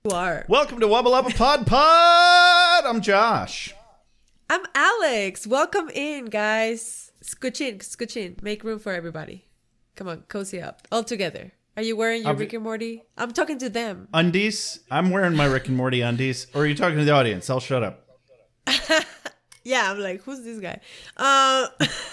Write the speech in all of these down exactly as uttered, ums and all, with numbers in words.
You are. Welcome to Wubble Up a Pod Pod. I'm Josh. I'm Alex. Welcome in, guys. Scooch in, scooch in. Make room for everybody. Come on, cozy up. All together. Are you wearing your I've- Rick and Morty? I'm talking to them. Undies. I'm wearing my Rick and Morty undies. Or are you talking to the audience? I'll shut up. Yeah, I'm like, who's this guy? Uh,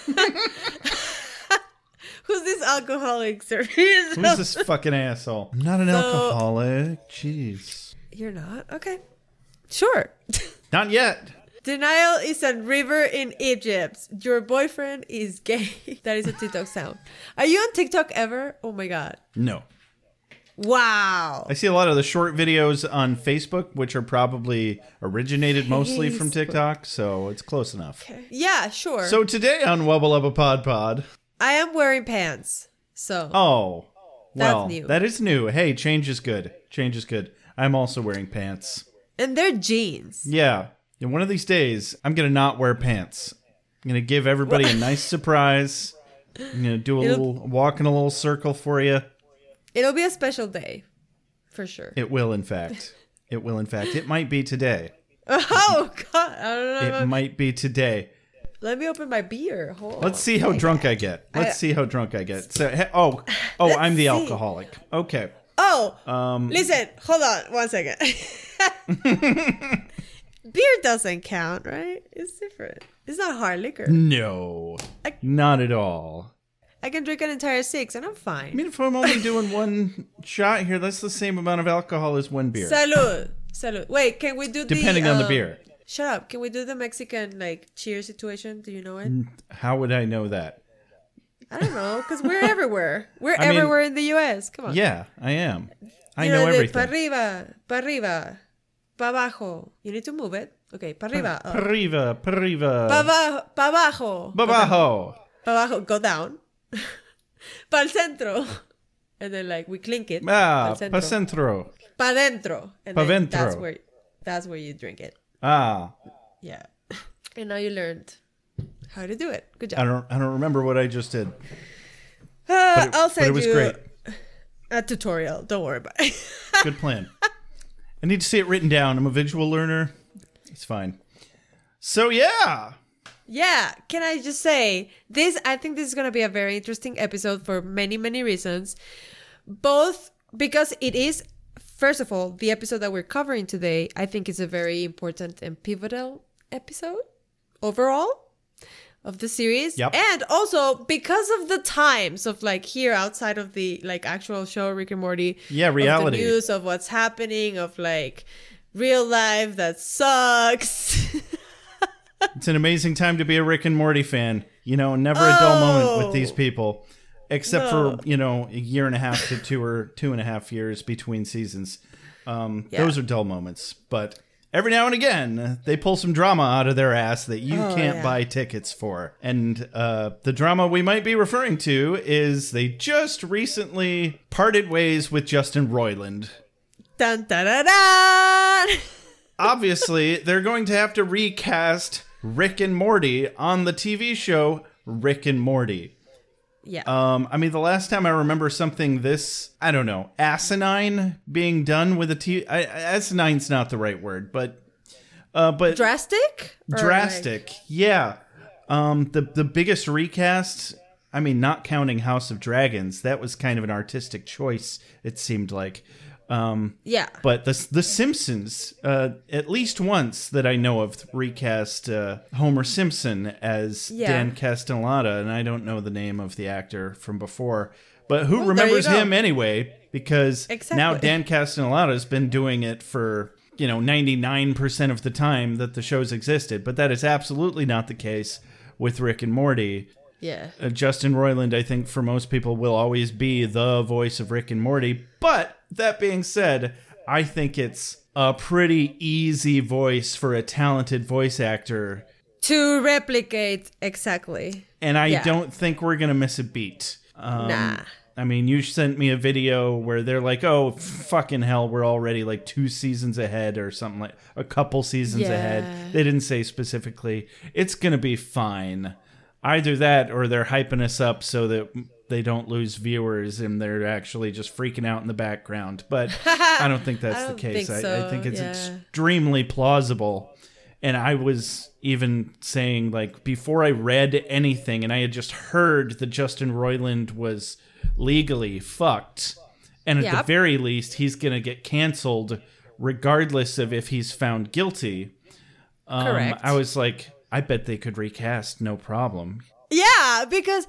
who's this alcoholic? Sir? Who's this fucking asshole? I'm not an So- alcoholic. Jeez. You're not? Okay. Sure. Not yet. Denial is a river in Egypt. Your boyfriend is gay. That is a TikTok sound. Are you on TikTok ever? Oh my God. No. Wow. I see a lot of the short videos on Facebook, which are probably originated mostly from Facebook. TikTok, so it's close enough. Okay. Yeah, sure. So today on Wubble Up a Pod Pod. I am wearing pants. So. Oh. That's Well, new. that is new. Hey, change is good. Change is good. I'm also wearing pants. And they're jeans. Yeah. And one of these days, I'm going to not wear pants. I'm going to give everybody a nice surprise. I'm going to do a It'll- little walk in a little circle for you. It'll be a special day. For sure. It will, in fact. It will, in fact. It might be today. Oh, God. I don't know. It might be today. Let me open my beer. Hold on. Let's see how drunk I get. Let's I- see how drunk I get. So, he- oh, oh, Let's I'm the see. alcoholic. Okay. Oh, Um, listen. Hold on one second. Beer doesn't count, right? It's different. It's not hard liquor. no, I- not at all. I can drink an entire six and I'm I fine. mean, if I'm only doing one shot here, that's the same amount of alcohol as one beer, Salud. Salud. Wait, can we do the... depending on the um, beer. Shut up. Can we do the Mexican, like, cheer situation? Do you know it? How would I know that? I don't know, because we're everywhere. We're I mean- everywhere in the U S. Come on. Yeah, I am. I You know the everything. Pa arriba, pa arriba, pa abajo. You need to move it. Okay, pa arriba. up. Arriba, arriba. Pa, ba- pa abajo. Babajo. Pa abajo, go down. Pa el centro. And then, like, we clink it. Ah, pa pa centro. Pa dentro. And Pa then that's dentro. where, that's where you drink it. Ah, Yeah. And now you learned how to do it. Good I job. don't. I don't remember what I just did. Uh, But it, I'll but send it was you great. a tutorial. Don't worry about it. Good plan. I need to see it written down. I'm a visual learner. It's fine. So yeah. Yeah, can I just say this? I think this is going to be a very interesting episode for many, many reasons. Both because it is, first of all, the episode that we're covering today, I think is a very important and pivotal episode overall of the series. Yep. And also because of the times of like here outside of the like actual show, Rick and Morty. Yeah, Of reality. the news of what's happening, of like real life that sucks. It's an amazing time to be a Rick and Morty fan. You know, never a dull moment with Oh. these people. Except No. for, you know, a year and a half to two or two and a half years between seasons. Um, Yeah. Those are dull moments. But every now and again, they pull some drama out of their ass that you Oh, can't yeah. buy tickets for. And uh, the drama we might be referring to is they just recently parted ways with Justin Roiland. Dun, dun, dun, dun. Obviously, they're going to have to recast Rick and Morty on the T V show Rick and Morty. Yeah. Um, I mean, the last time I remember something this, I don't know, asinine being done with a T V, I, asinine's not the right word, but, uh, but Drastic? Or, drastic, like- yeah. Um, the the biggest recast, I mean, not counting House of Dragons, that was kind of an artistic choice. It seemed like. Um, yeah. But the the Simpsons, uh, at least once that I know of, recast uh, Homer Simpson as Yeah. Dan Castellaneta, and I don't know the name of the actor from before. But who Well, there you remembers go. him anyway? Because Exactly. now Dan Castellaneta has been doing it for, you know, ninety-nine percent of the time that the show's existed. But that is absolutely not the case with Rick and Morty. Yeah. Uh, Justin Roiland, I think, for most people, will always be the voice of Rick and Morty. But that being said, I think it's a pretty easy voice for a talented voice actor. To replicate, exactly. And I Yeah. don't think we're going to miss a beat. Um, Nah. I mean, you sent me a video where they're like, oh, fucking hell, we're already like two seasons ahead or something, like a couple seasons Yeah. ahead. They didn't say specifically. It's going to be fine. Either that or they're hyping us up so that they don't lose viewers and they're actually just freaking out in the background. But I don't think that's I the don't case. think I, so, I think it's yeah. extremely plausible. And I was even saying, like, before I read anything and I had just heard that Justin Roiland was legally fucked, and at Yep. the very least, he's going to get canceled regardless of if he's found guilty. Um, Correct. I was like, I bet they could recast, no problem. Yeah, because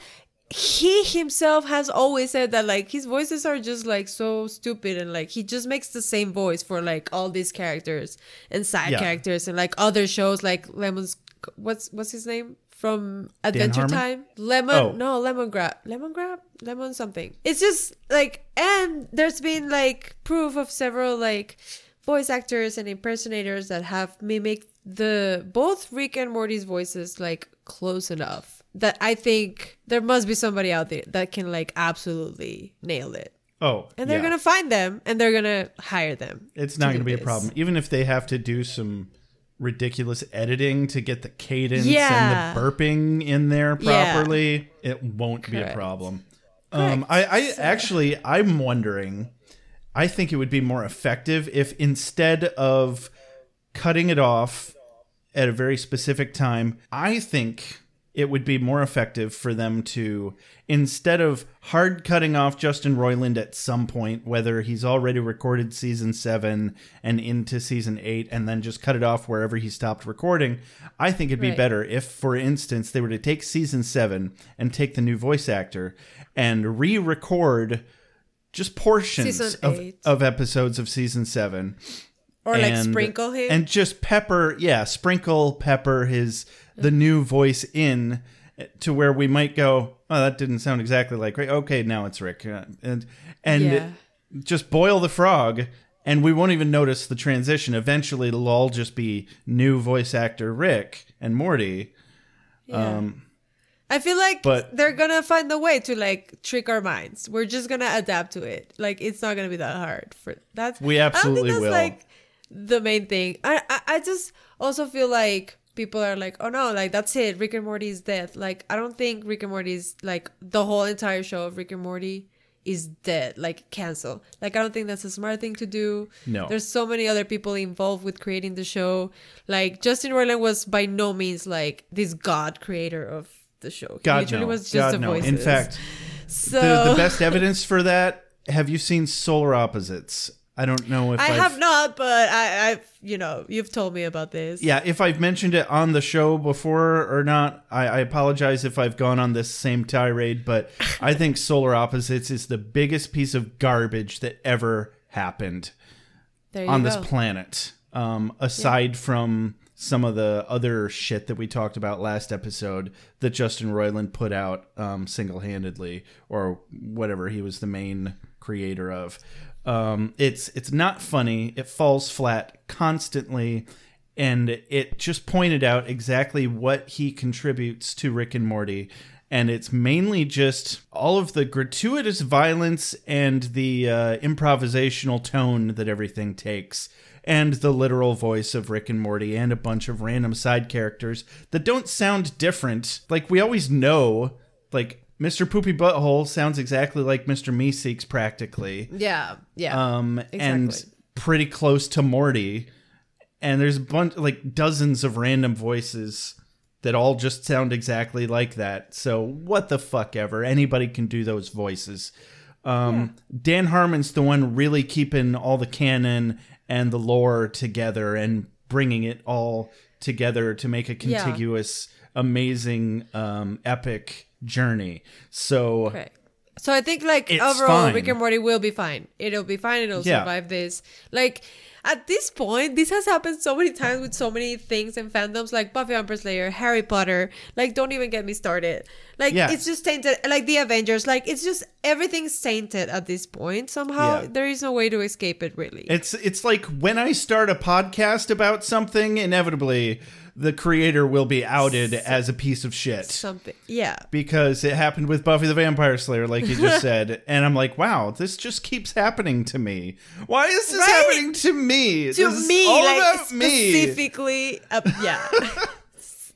he himself has always said that like his voices are just like so stupid, and like he just makes the same voice for like all these characters and side Yeah. characters and like other shows like Lemon's what's what's his name from Adventure Harmon? Time? Lemon Oh. no Lemon Grab Lemon Grab Lemon something. It's just like, and there's been like proof of several like voice actors and impersonators that have mimicked the both Rick and Morty's voices like close enough that I think there must be somebody out there that can like absolutely nail it. Oh, And they're yeah. gonna find them and they're gonna hire them. It's not to going to do be a this. problem. Even if they have to do some ridiculous editing to get the cadence Yeah. and the burping in there Yeah. properly, it won't be a Correct. problem. Um, I, I actually, I'm wondering, I think it would be more effective if instead of cutting it off at a very specific time, I think it would be more effective for them to, instead of hard cutting off Justin Roiland at some point, whether he's already recorded season seven and into season eight, and then just cut it off wherever he stopped recording, I think it'd be Right. better if, for instance, they were to take season seven and take the new voice actor and re-record just portions Season of, eight. of episodes of season seven. Or like and- sprinkle him. and just pepper, yeah, sprinkle pepper his the new voice in to where we might go, oh, that didn't sound exactly like Rick. Okay, now it's Rick, uh, and and Yeah. just boil the frog, and we won't even notice the transition. Eventually, it'll all just be new voice actor Rick and Morty. Yeah. Um, I feel like but- they're gonna find a way to like trick our minds. We're just gonna adapt to it. Like it's not gonna be that hard for that. We I don't absolutely think that's will. like the main thing. I, I I just also feel like people are like, oh no, like that's it. Rick and Morty is dead. Like I don't think Rick and Morty is like the whole entire show of Rick and Morty is dead. Like cancel. Like I don't think that's a smart thing to do. No. There's so many other people involved with creating the show. Like Justin Roiland was by no means like this god creator of the show. He God literally no, was just God the no. voices. In fact, so the, the best evidence for that. Have you seen Solar Opposites? I don't know if I I've, have not, but I, I've you know you've told me about this. Yeah, if I've mentioned it on the show before or not, I, I apologize if I've gone on this same tirade, but I think Solar Opposites is the biggest piece of garbage that ever happened there you on go. this planet. Um, aside from some of the other shit that we talked about last episode that Justin Roiland put out um, single-handedly, or whatever he was the main creator of. Um, it's it's not funny. It falls flat constantly, and it just pointed out exactly what he contributes to Rick and Morty. And it's mainly just all of the gratuitous violence and the uh, improvisational tone that everything takes, and the literal voice of Rick and Morty, and a bunch of random side characters that don't sound different. Like, we always know, like, Mister Poopy Butthole sounds exactly like Mister Meeseeks practically. Yeah, yeah. Um, exactly. and pretty close to Morty. And there's a bunch, like dozens of random voices that all just sound exactly like that. So what the fuck ever. Anybody can do those voices. Um, yeah. Dan Harmon's the one really keeping all the canon and the lore together and bringing it all together to make a contiguous, yeah. amazing, um, epic journey. So okay. So I think like it's overall fine. Rick and Morty will be fine. It'll be fine. It'll Yeah. survive this. Like at this point, this has happened so many times with so many things and fandoms like Buffy Vampire Slayer, Harry Potter. Like don't even get me started. Like Yeah. it's just tainted. Like the Avengers. Like it's just everything's tainted at this point. Somehow Yeah. there is no way to escape it. Really. It's it's like when I start a podcast about something, inevitably the creator will be outed as a piece of shit. Something. Yeah. Because it happened with Buffy the Vampire Slayer, like you just said. And I'm like, wow, this just keeps happening to me. Why is this Right? happening to me? To this me, is all like about me. specifically, uh, yeah.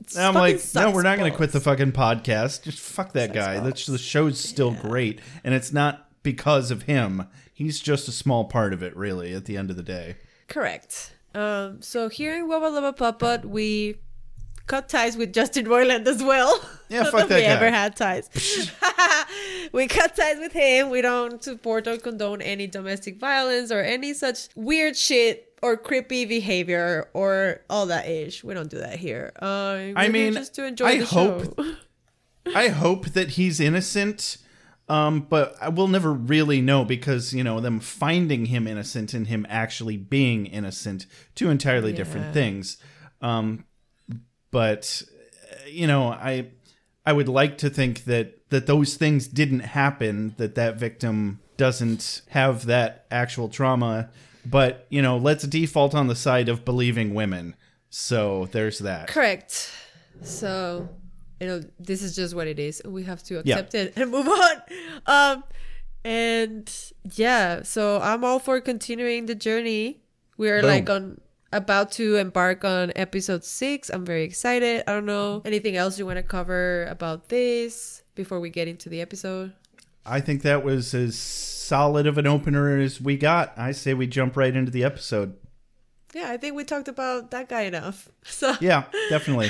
It's I'm fucking like, no, sucks we're not going to balls. quit the fucking podcast. Just fuck that Sucks guy. balls. That's, the show's still Yeah. great. And it's not because of him. He's just a small part of it, really, at the end of the day. Correct. Um, so here in Wubba Lubba Puppet, we cut ties with Justin Roiland as well. Yeah, Not fuck that we guy. ever had ties. We cut ties with him. We don't support or condone any domestic violence or any such weird shit or creepy behavior or all that ish. We don't do that here. Uh, we're I here mean, just to enjoy I the hope- show. I hope that he's innocent, um, but I will never really know because, you know, them finding him innocent and him actually being innocent, two entirely Yeah. different things. Um, but, uh, you know, I I would like to think that, that those things didn't happen, that that victim doesn't have that actual trauma. But, you know, let's default on the side of believing women. So there's that. Correct. So, you know, this is just what it is. We have to Yeah. accept it and move on. Um, and yeah, so I'm all for continuing the journey. We're Boom. like on about to embark on episode six. I'm very excited. I don't know anything else you want to cover about this before we get into the episode. I think that was as solid of an opener as we got. I say we jump right into the episode. Yeah, I think we talked about that guy enough. So Yeah, definitely.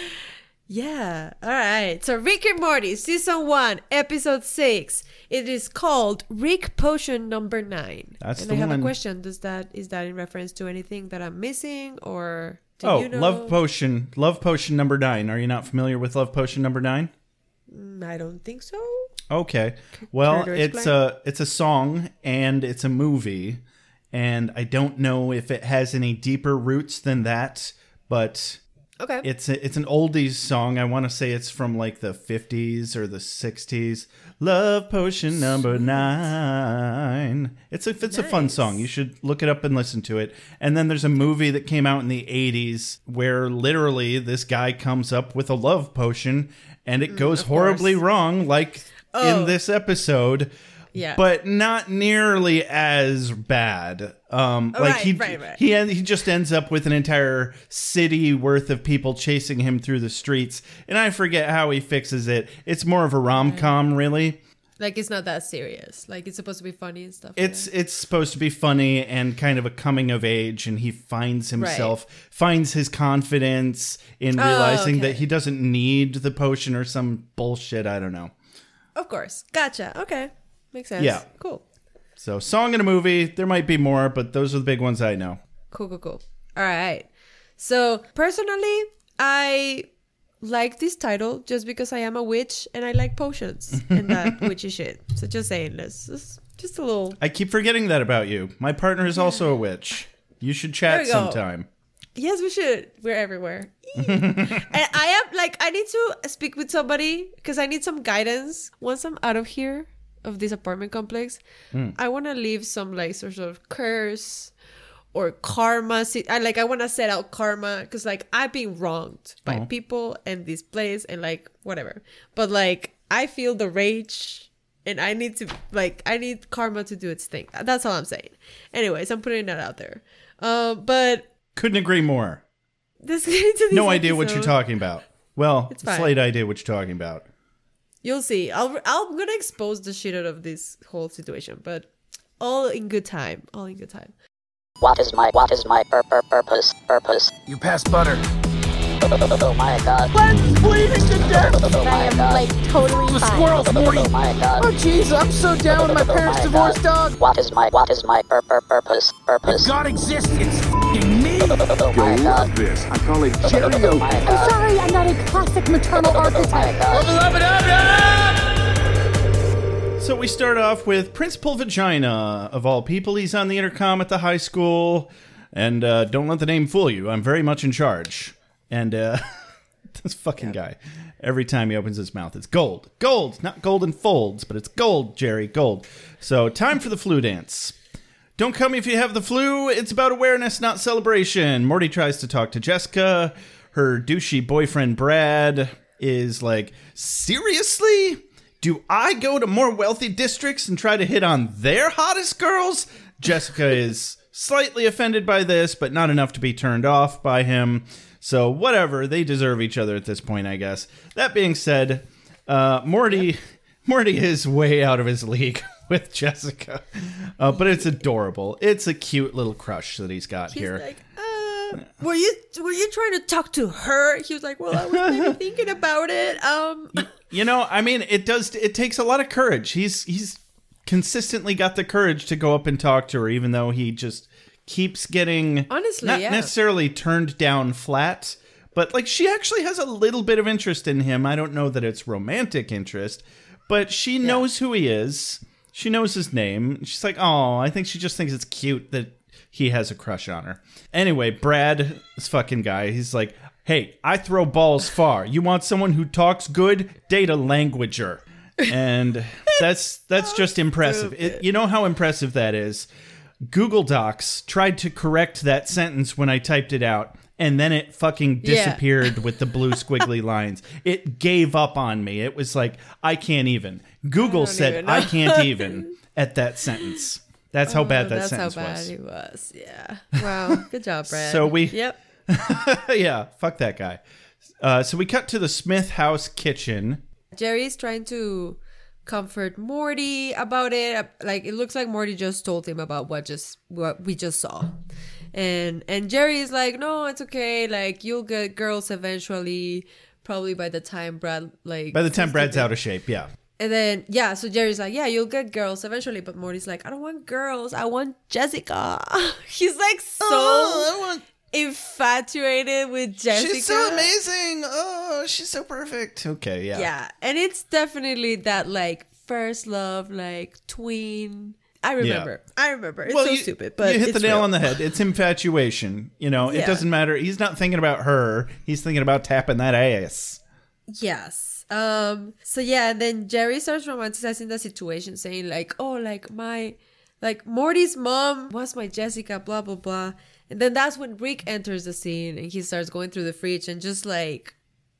yeah. All right. So Rick and Morty, season one, episode six. It is called Rick Potion number nine. That's and the I have one. a question. Does that is that in reference to anything that I'm missing, or do Oh, you know? Love Potion. Love Potion number nine. Are you not familiar with Love Potion number nine? Mm, I don't think so. Okay. Well, care to it's explain? a it's a song and it's a movie, and I don't know if it has any deeper roots than that, but Okay. it's a, it's an oldies song. I want to say it's from like the fifties or the sixties. Love Potion number nine. It's a it's a fun Nice. song. You should look it up and listen to it. And then there's a movie that came out in the eighties where literally this guy comes up with a love potion and it goes of horribly course. wrong, like Oh. in this episode. Yeah. But not nearly as bad. Um, like Right, he right, right. he en- he just ends up with an entire city worth of people chasing him through the streets, and I forget how he fixes it. It's more of a rom com, really. like it's not that serious. Like it's supposed to be funny and stuff. It's yeah. it's supposed to be funny and kind of a coming of age, and he finds himself, finds his confidence in Oh, realizing okay. that he doesn't need the potion or some bullshit. I don't know. Of course. Gotcha. Okay. Makes sense. Yeah. Cool. So, song and a movie. There might be more, but those are the big ones I know. Cool, cool, cool. All right. So, personally, I like this title just because I am a witch and I like potions and that witchy shit. So, just saying this. Just, just a little. I keep forgetting that about you. My partner is also a witch. You should chat There we go. sometime. Yes, we should. We're everywhere. And I am like, I need to speak with somebody because I need some guidance once I'm out of here, of this apartment complex. Mm. I want to leave some like sort of curse or karma. See, I like, I want to set out karma because like I've been wronged by Oh. people and this place and like whatever. But like, I feel the rage and I need to like, I need karma to do its thing. That's all I'm saying. Anyways, I'm putting that out there. Um, but Couldn't agree more. this into this No idea what you're episode, talking about. Well, It's fine. slight idea what you're talking about. You'll see. I'll I'm gonna expose the shit out of this whole situation, but all in good time. All in good time. What is my what is my pur- pur- purpose purpose? You passed butter. Oh my god. Len's bleeding to death. Oh I my am god. like totally The fine. squirrels, Morty. Oh my Oh god. jeez, I'm so down with my parents' my divorced dog. What is my what is my pur- pur- purpose purpose? If God exists, it's f***ing me. Oh my You'll god. love this. I call it Oh Cheerio. my I'm god. sorry, I'm not a classic maternal Oh my archetype. god. So we start off with Principal Vagina, of all people. He's on the intercom at the high school. And uh, don't let the name fool you. I'm very much in charge. And uh, this fucking guy, every time he opens his mouth, it's gold. Gold. Not golden folds, but it's gold, Jerry. Gold. So time for the flu dance. Don't come if you have the flu. It's about awareness, not celebration. Morty tries to talk to Jessica. Her douchey boyfriend, Brad, is like, seriously? Do I go to more wealthy districts and try to hit on their hottest girls? Jessica is slightly offended by this, but not enough to be turned off by him. So whatever, they deserve each other at this point, I guess. That being said, uh, Morty, Morty is way out of his league with Jessica, uh, but it's adorable. It's a cute little crush that he's got He's here. like, uh, were you were you trying to talk to her? He was like, well, I was maybe thinking about it. Um, You know, I mean, it does. It takes a lot of courage. He's he's consistently got the courage to go up and talk to her, even though he just keeps getting Honestly, not yeah. necessarily turned down flat, but like she actually has a little bit of interest in him. I don't know that it's romantic interest, but she knows who he is. She knows his name. She's like, oh, I think she just thinks it's cute that he has a crush on her. Anyway, Brad, this fucking guy, he's like, hey, I throw balls far. You want someone who talks good? Date a languager. And that's that's just impressive. It, you know how impressive that is? Google Docs tried to correct that sentence when I typed it out, and then it fucking Yeah. disappeared with the blue squiggly lines. It gave up on me. It was like, I can't even. Google said, even know. I can't even at that sentence. That's how bad that Oh, that's sentence how bad was. he was. Yeah. Wow. Good job, Brad. So we- Yep. Yeah, fuck that guy. Uh, so we cut to the Smith house kitchen. Jerry's trying to comfort Morty about it. Like it looks like Morty just told him about what just what we just saw. And and Jerry is like, no, it's okay. Like you'll get girls eventually. Probably by the time Brad like By the time says Brad's to- out of shape, yeah. And then yeah, so Jerry's like, yeah, you'll get girls eventually. But Morty's like, I don't want girls. I want Jessica. He's like so Oh, I want- infatuated with Jessica. She's so amazing. Oh, she's so perfect. Okay, yeah. Yeah, and it's definitely that like first love, like tween. I remember. I remember. It's so you, stupid, but you hit it's the nail real. on the head. It's infatuation. You know, it Yeah. doesn't matter. He's not thinking about her. He's thinking about tapping that ass. Yes. Um. So yeah, and then Jerry starts romanticizing the situation, saying like, "Oh, like my, like Morty's mom was my Jessica." Blah blah blah. And then that's when Rick enters the scene, and he starts going through the fridge and just like,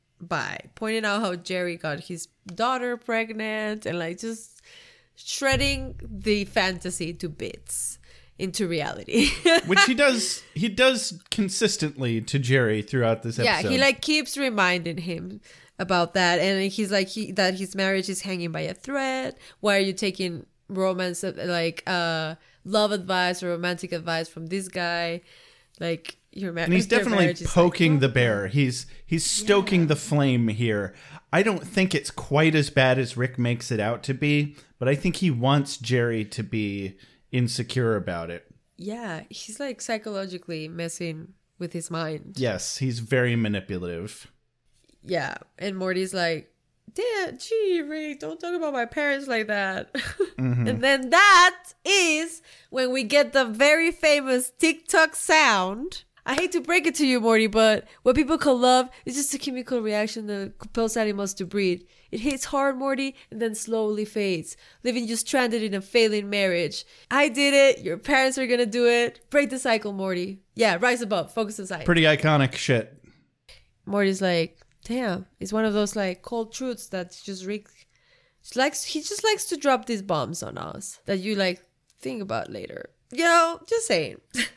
by pointing out how Jerry got his daughter pregnant, and like just shredding the fantasy to bits into reality. Which he does he does consistently to Jerry throughout this Yeah, episode. he like keeps reminding him about that, and he's like he that his marriage is hanging by a thread. Why are you taking romance like uh love advice or romantic advice from this guy? Like your marriage. And he's definitely poking the bear. He's he's stoking the flame here. I don't think it's quite as bad as Rick makes it out to be, but I think he wants Jerry to be insecure about it. Yeah, he's like psychologically messing with his mind. Yes, he's very manipulative. Yeah, and Morty's like, damn, gee, Rick, don't talk about my parents like that. Mm-hmm. And then that is when we get the very famous TikTok sound. I hate to break it to you, Morty, but what people call love is just a chemical reaction that compels animals to breed. It hits hard, Morty, and then slowly fades, leaving you stranded in a failing marriage. I did it. Your parents are gonna do it. Break the cycle, Morty. Yeah, rise above. Focus aside. Pretty iconic shit. Morty's like, damn, it's one of those like cold truths that just Rick just likes. He just likes to drop these bombs on us that you like think about later. You know, just saying.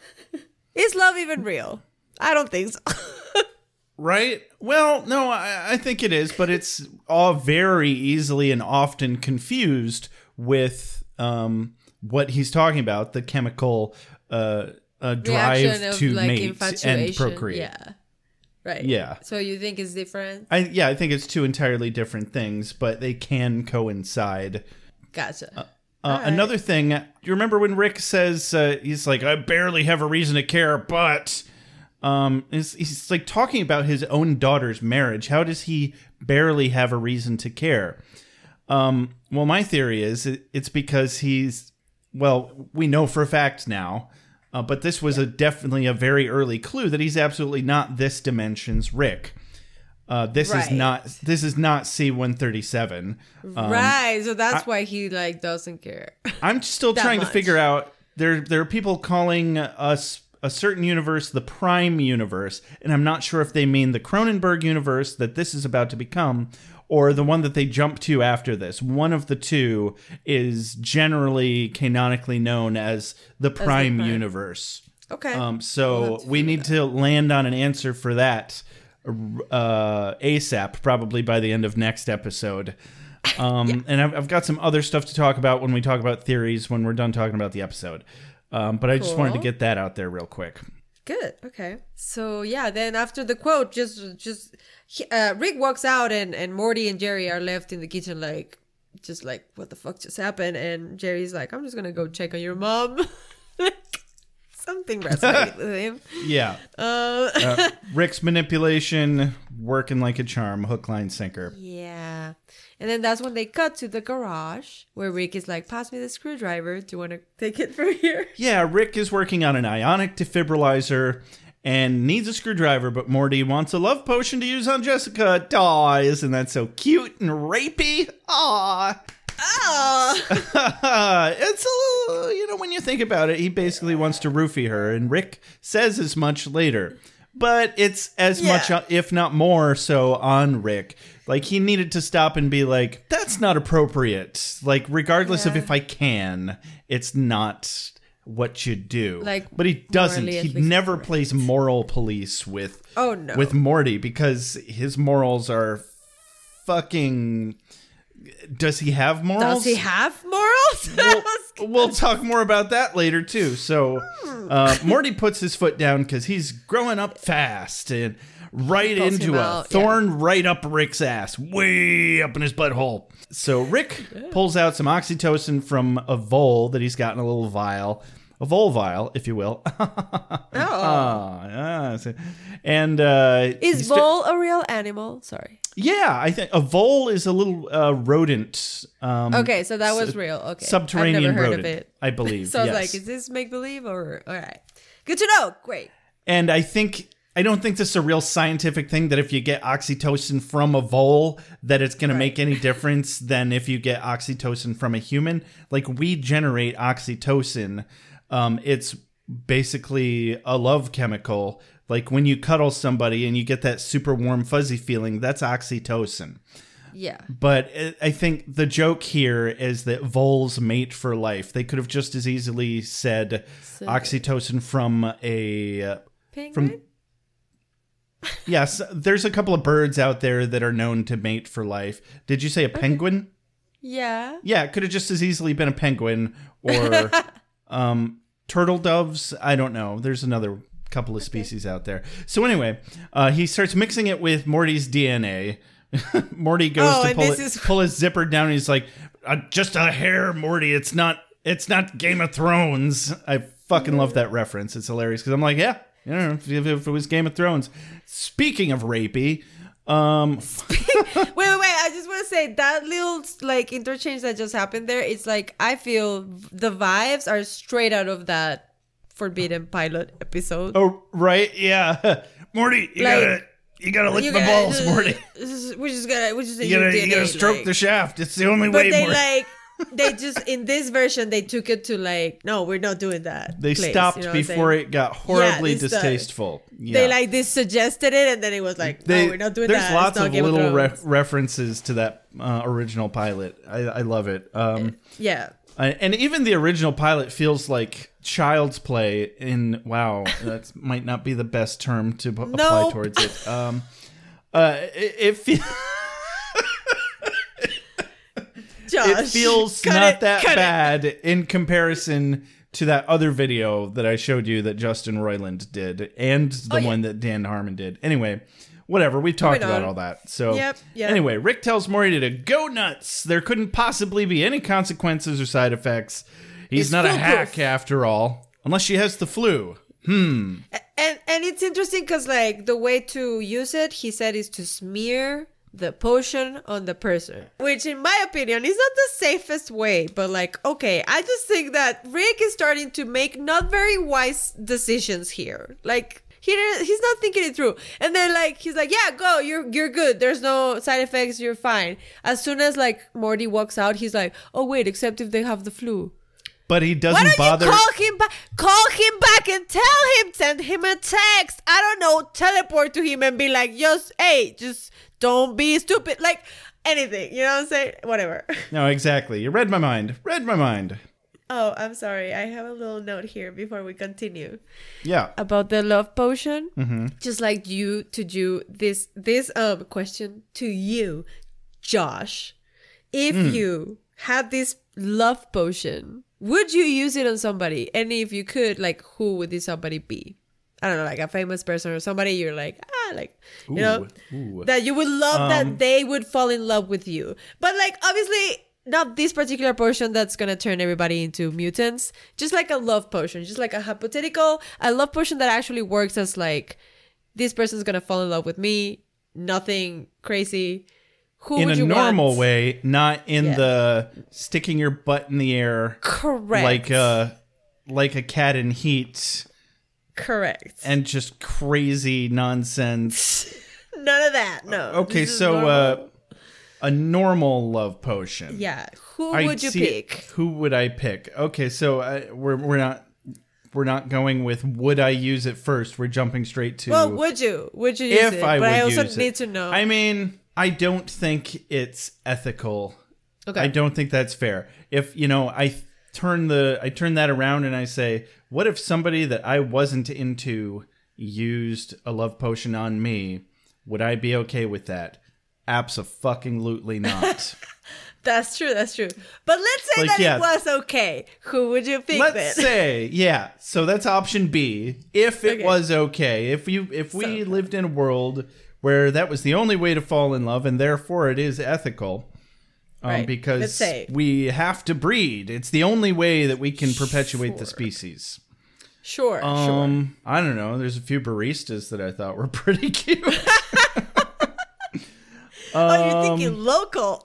Is love even real? I don't think so. Right? Well, no, I, I think it is, but it's all very easily and often confused with um, what he's talking about, the chemical uh, uh, drive Reaction of, to like, mate and infatuation. procreate. Yeah. Right. Yeah. So you think it's different? I, yeah, I think it's two entirely different things, but they can coincide. Gotcha. Uh, right. Another thing, do you remember when Rick says, uh, he's like, I barely have a reason to care, but um, he's, he's like talking about his own daughter's marriage. How does he barely have a reason to care? Um, well, my theory is it, it's because he's, well, we know for a fact now, uh, but this was a definitely a very early clue that he's absolutely not this dimension's Rick. Uh, this Right. is not this is not C one thirty-seven. Um, right. So that's why he like doesn't care. I'm still That trying much. to figure out. There, there are people calling us a certain universe, the Prime universe, and I'm not sure if they mean the Cronenberg universe that this is about to become, or the one that they jump to after this. One of the two is generally canonically known as the Prime, Prime. universe. Okay. Um, We'll so have to we figure need that to land on an answer for that uh, ASAP, probably by the end of next episode. Um, And I've, I've got some other stuff to talk about when we talk about theories when we're done talking about the episode. Um, but I just wanted to Cool. get that out there real quick. Good. Okay. So yeah, then after the quote, just just he- uh, Rick walks out, and and Morty and Jerry are left in the kitchen, like just like what the fuck just happened? And Jerry's like, I'm just gonna go check on your mom. Like, something resonated with him. Yeah. Uh, Uh, Rick's manipulation working like a charm, hook, line, sinker. yeah. And then that's when they cut to the garage where Rick is like, pass me the screwdriver. Do you want to take it from here? Yeah, Rick is working on an ionic defibrillator and needs a screwdriver, but Morty wants a love potion to use on Jessica. Aw, isn't that so cute and rapey? Aw. Oh. It's a little, you know, when you think about it, he basically wants to roofie her, and Rick says as much later. But it's as Yeah. much, if not more so, on Rick. Like, he needed to stop and be like, that's not appropriate. Like, regardless of Yeah. if I can, it's not what you do. Like, but he doesn't. morally at He least never correct. plays moral police with, Oh, no. with Morty because his morals are fucking... Does he have morals? Does he have morals? we'll, we'll talk more about that later too. So uh, Morty puts his foot down because he's growing up fast and right Calls into him a out, thorn right up Rick's ass, way up in his butthole. So Rick pulls out some oxytocin from a Vol that he's got in a little vial. A Vol vial, if you will. Oh. Ah, yeah. So- And uh, Is he's sta- Vol a real animal? Sorry. Yeah, I think a vole is a little uh, rodent. Um, Okay, so that was s- real. Okay. subterranean I've never heard rodent, of it. I believe. So I was yes. like, is this make believe or all right? Good to know. Great. And I think I don't think this is a real scientific thing that if you get oxytocin from a vole, that it's going to make any difference than if you get oxytocin from a human. Like, we generate oxytocin. Um, it's basically a love chemical. Like, when you cuddle somebody and you get that super warm, fuzzy feeling, that's oxytocin. Yeah. But it- I think the joke here is that voles mate for life. They could have just as easily said So- oxytocin from a... uh, Penguin? Yes, there's a couple of birds out there that are known to mate for life. Did you say a penguin? Yeah. Yeah, it could have just as easily been a penguin or um, turtle doves. I don't know. There's another couple of species out there. So anyway, uh, he starts mixing it with Morty's D N A. Morty goes Oh, to and pull, this it, is- pull his zipper down. And he's like, uh, "Just a hair, Morty. It's not. It's not Game of Thrones." I fucking love that reference. It's hilarious because I'm like, yeah, you know, if, if it was Game of Thrones. Speaking of rapey, um, Wait, wait, wait. I just want to say that little like interchange that just happened there. It's like I feel the vibes are straight out of that Forbidden Pilot episode. oh right, yeah, Morty, you Like, gotta, you gotta lick You the gotta- balls, Morty. We're just gonna, we're just You gotta, you gotta stroke like, the shaft. It's the only But way. they Morty. like they just in this version they took it to like no, we're not doing that. They place, stopped you know what I'm before saying? it got horribly Yeah, they stopped. distasteful. Yeah. They like this suggested it, and then it was like, no, They- we're not doing there's that. lots It's not of Game little re- Thrones. references to that uh, original pilot. I, I love it. Um, Yeah. I- and even the original pilot feels like child's play. In wow, that might not be the best term to p- apply Nope. towards it. Um, uh, it, it feels. Josh, It feels cut not it, that cut it. bad in comparison to that other video that I showed you that Justin Roiland did and the Oh, yeah. one that Dan Harmon did. Anyway, whatever. We've talked Moving about on. all that. So Yep, yep. anyway, Rick tells Morty to go nuts. There couldn't possibly be any consequences or side effects. He's It's not a foolproof. hack after all, unless she has the flu. And and it's interesting because like the way to use it, he said, is to smear the potion on the person, which in my opinion is not the safest way. But like, okay, I just think that Rick is starting to make not very wise decisions here. Like he didn't- he's not thinking it through. And then like he's like, yeah, go, you're you're good. There's no side effects. You're fine. As soon as like Morty walks out, he's like, oh wait, except if they have the flu. but he Why doesn't don't bother. you call him back? Call him back and tell him. Send him a text. I don't know. Teleport to him and be like, just hey, just don't be stupid. Like anything. You know what I'm saying? Whatever. No, exactly. You read my mind. Read my mind. Oh, I'm sorry. I have a little note here before we continue Yeah. about the love potion. Mm-hmm. Just like you to you, this this um question to you, Josh. If Mm. you had this love potion, would you use it on somebody? And if you could, like, who would this somebody be? I don't know, like a famous person or somebody you're like, ah, like, you know, ooh. that you would love Um, that they would fall in love with you. But, like, obviously, not this particular potion that's going to turn everybody into mutants. Just like a love potion. Just like a hypothetical, a love potion that actually works as, like, this person's going to fall in love with me. Nothing crazy. Who In would a you normal want? way, not in Yeah. the sticking your butt in the air Correct. like a like a cat in heat Correct. and just crazy nonsense. None of that. No. Okay, This is so normal. uh, a normal love potion. yeah. Who I would you see- pick? Who would I pick? Okay, so uh, we're we're not we're not going with would I use it first. We're jumping straight to Well, would you? Would you use if it? I but would I also use need it. to know. I mean, I don't think it's ethical. okay. I don't think that's fair. If, you know, I th- turn the I turn that around and I say, what if somebody that I wasn't into used a love potion on me? Would I be okay with that? Abso-fucking-lutely not. That's true. That's true. But let's say Like, that yeah. it was okay. Who would you pick then? Let's say, yeah. So that's option B. If it Okay. was okay, if you if we So- lived in a world where that was the only way to fall in love, and therefore it is ethical, um, Right. Let's because say. we have to breed. It's the only way that we can perpetuate the Sure. species. Sure. sure. Um, I don't know. There's a few baristas that I thought were pretty cute. Oh, you're um, thinking local.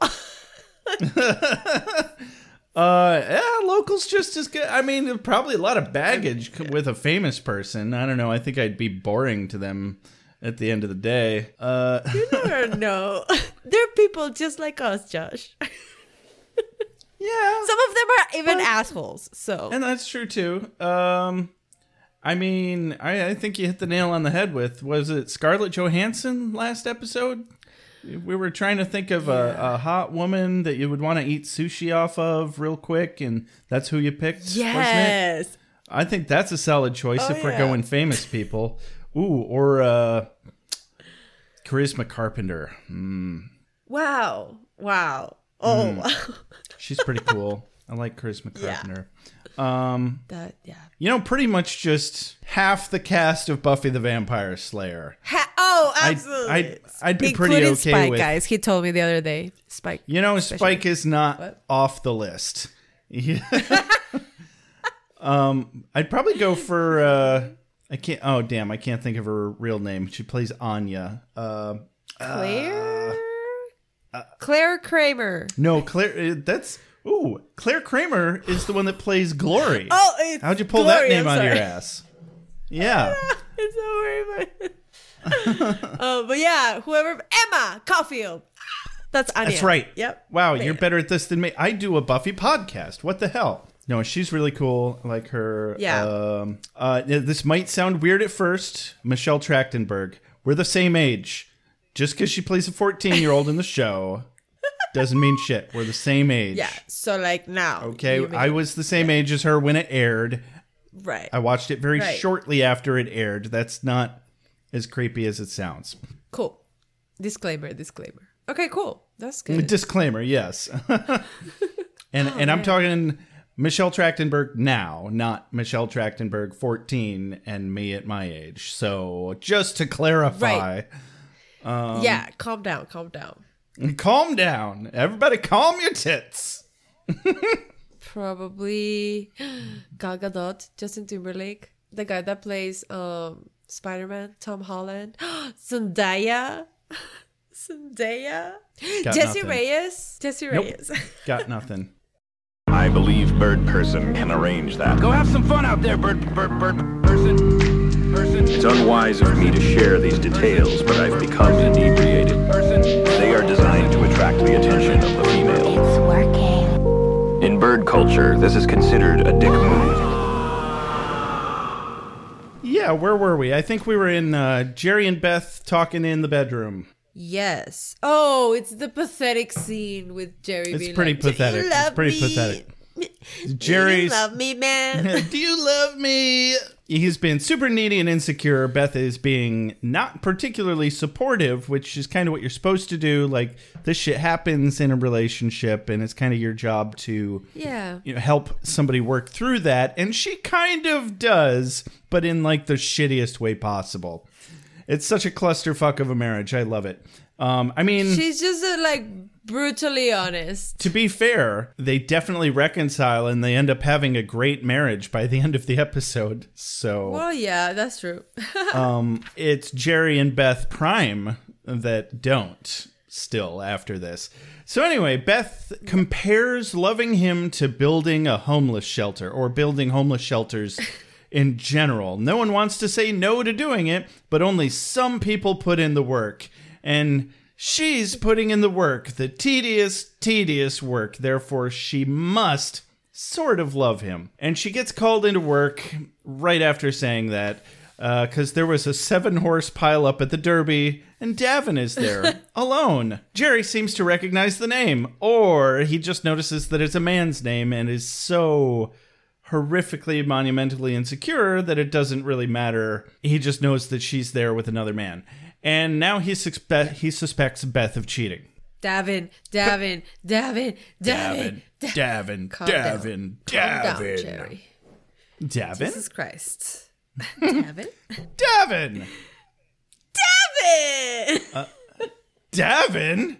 Uh, yeah, locals just as good. I mean, probably a lot of baggage c- with a famous person. I don't know. I think I'd be boring to them at the end of the day. Uh, You never know. They're people just like us, Josh. yeah, Some of them are even But- assholes. So and that's true too. Um, I mean, I, I think you hit the nail on the head with, was it Scarlett Johansson last episode? We were trying to think of a, a hot woman that you would want to eat sushi off of real quick, and that's who you picked, wasn't it? yes. I think that's a solid choice Oh, if we're yeah. going famous people. Ooh, or uh, Charisma Carpenter. Mm, Wow. Wow. Oh, Hmm. wow. she's pretty cool. I like Charisma Yeah. Carpenter. Um, That, yeah. you know, pretty much just half the cast of Buffy the Vampire Slayer. Ha- oh, I'd- absolutely. I'd- I'd be pretty Including okay Spike, with- guys. He told me the other day. Spike. You know, Especially. Spike is not What? off the list. Yeah. um, I'd probably go for. Uh, I can't. Oh, damn! I can't think of her real name. She plays Anya. Uh, Claire? Claire Kramer. no, Claire. uh, That's. Ooh, Claire Kramer is the one that plays Glory. Oh, it's How'd you pull Glory, that name I'm out of your sorry. ass? Yeah. It's so very funny. uh, but yeah, whoever. Emma Caulfield. That's Anya. That's right. Yep. Wow, Bam. you're better at this than me. I do a Buffy podcast. What the hell? No, she's really cool. I like her. Yeah. Um, uh, this might sound weird at first. Michelle Trachtenberg. We're the same age. Just because she plays a fourteen-year-old in the show doesn't mean shit. We're the same age. Yeah. So like now. Okay, you mean- I was the same age as her when it aired. Right. I watched it very Right. shortly after it aired. That's not as creepy as it sounds. Cool. Disclaimer. Disclaimer. Okay. Cool. That's good. Disclaimer, yes. and Oh, and I'm man. talking Michelle Trachtenberg now, not Michelle Trachtenberg fourteen and me at my age. So just to clarify, Right. yeah. Calm down. Calm down. calm down. Everybody calm your tits. Probably Gal Gadot, Justin Timberlake, the guy that plays um Spider-Man, Tom Holland, Zendaya, Zendaya, Got Jesse nothing. Reyes, Jesse Nope. Reyes. Got nothing. I believe Bird Person can arrange that. Go have some fun out there, bird, bird, bird, person, person, It's unwise of me to share these details, but I've become inebriated. person. They are designed to attract the attention of the female. It's working. In Bird bird culture, this is considered a dick move. Yeah, where were we? I think we were in uh, Jerry and Beth talking in the bedroom. Yes. Oh, it's the pathetic scene with Jerry. It's being pretty like, "Do you pathetic. It's love pretty me? pathetic. Do Jerry's. you love me, man? Do you love me? He's been super needy and insecure. Beth is being not particularly supportive, which is kind of what you're supposed to do. Like, this shit happens in a relationship, and it's kind of your job to Yeah. you know, help somebody work through that. And she kind of does, but in like the shittiest way possible. It's such a clusterfuck of a marriage. I love it. Um, I mean, She's just uh, like brutally honest. to be fair, they definitely reconcile and they end up having a great marriage by the end of the episode. So Well, yeah, that's true. um, it's Jerry and Beth Prime that don't still after this. So anyway, Beth compares loving him to building a homeless shelter or building homeless shelters in general. No one wants to say no to doing it, but only some people put in the work. And she's putting in the work, the tedious, tedious work. Therefore, she must sort of love him. And she gets called into work right after saying that, because uh, there was a seven-horse pileup at the Derby, and Davin is there, alone. Jerry seems to recognize the name, or he just notices that it's a man's name and is so horrifically, monumentally insecure that it doesn't really matter. He just knows that she's there with another man. And now he, suspe- he suspects Beth of cheating. Davin, Davin, Davin, Davin, Davin, Davin, Calm Davin, down. Calm down, Davin. Jerry. Davin? Jesus Christ. Davin? Davin! Davin! Davin?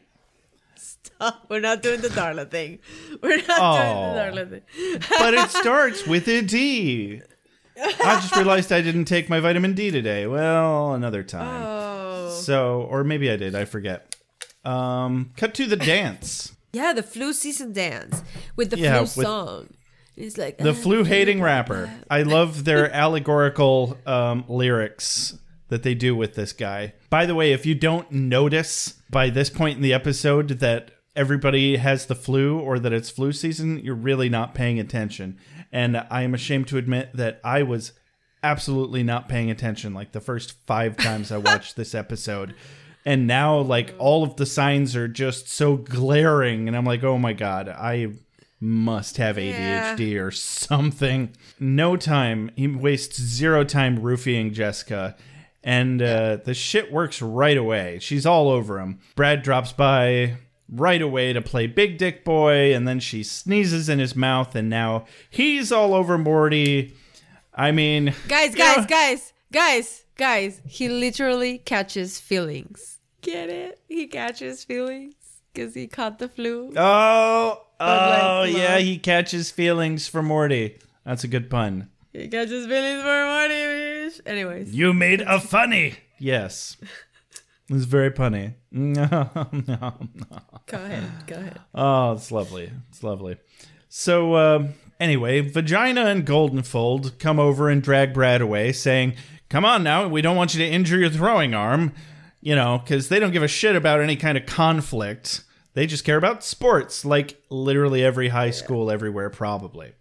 Stop. We're not doing the Darla thing. We're not Oh. doing the Darla thing. But it starts with a D. I just realized I didn't take my vitamin D today. Well, another time. Oh. So, or maybe I did. I forget. Um, cut to the dance. Yeah, the flu season dance with the Yeah, flu with- song. It's like The "I flu-hating feel rapper. bad." I love their allegorical um, lyrics that they do with this guy. By the way, if you don't notice by this point in the episode that everybody has the flu or that it's flu season, you're really not paying attention. And I am ashamed to admit that I was absolutely not paying attention like the first five times I watched this episode. And now, like, all of the signs are just so glaring. And I'm like, oh my God, I must have A D H D or something. No time. He wastes zero time roofing Jessica. And uh, the shit works right away. She's all over him. Brad drops by right away to play Big Dick Boy. And then she sneezes in his mouth. And now he's all over Morty. I mean... Guys, you know- guys, guys, guys, guys. He literally catches feelings. Get it? He catches feelings because he caught the flu. Oh, But, like, oh come yeah, on. he catches feelings for Morty. That's a good pun. He catches feelings for Morty. Anyways. You made a funny. Yes. It was very punny. No, no, no. Go ahead. Go ahead. Oh, it's lovely. It's lovely. So, uh, anyway, Vagina and Goldenfold come over and drag Brad away, saying, come on now, we don't want you to injure your throwing arm. You know, because they don't give a shit about any kind of conflict. They just care about sports, like literally every high school everywhere, probably.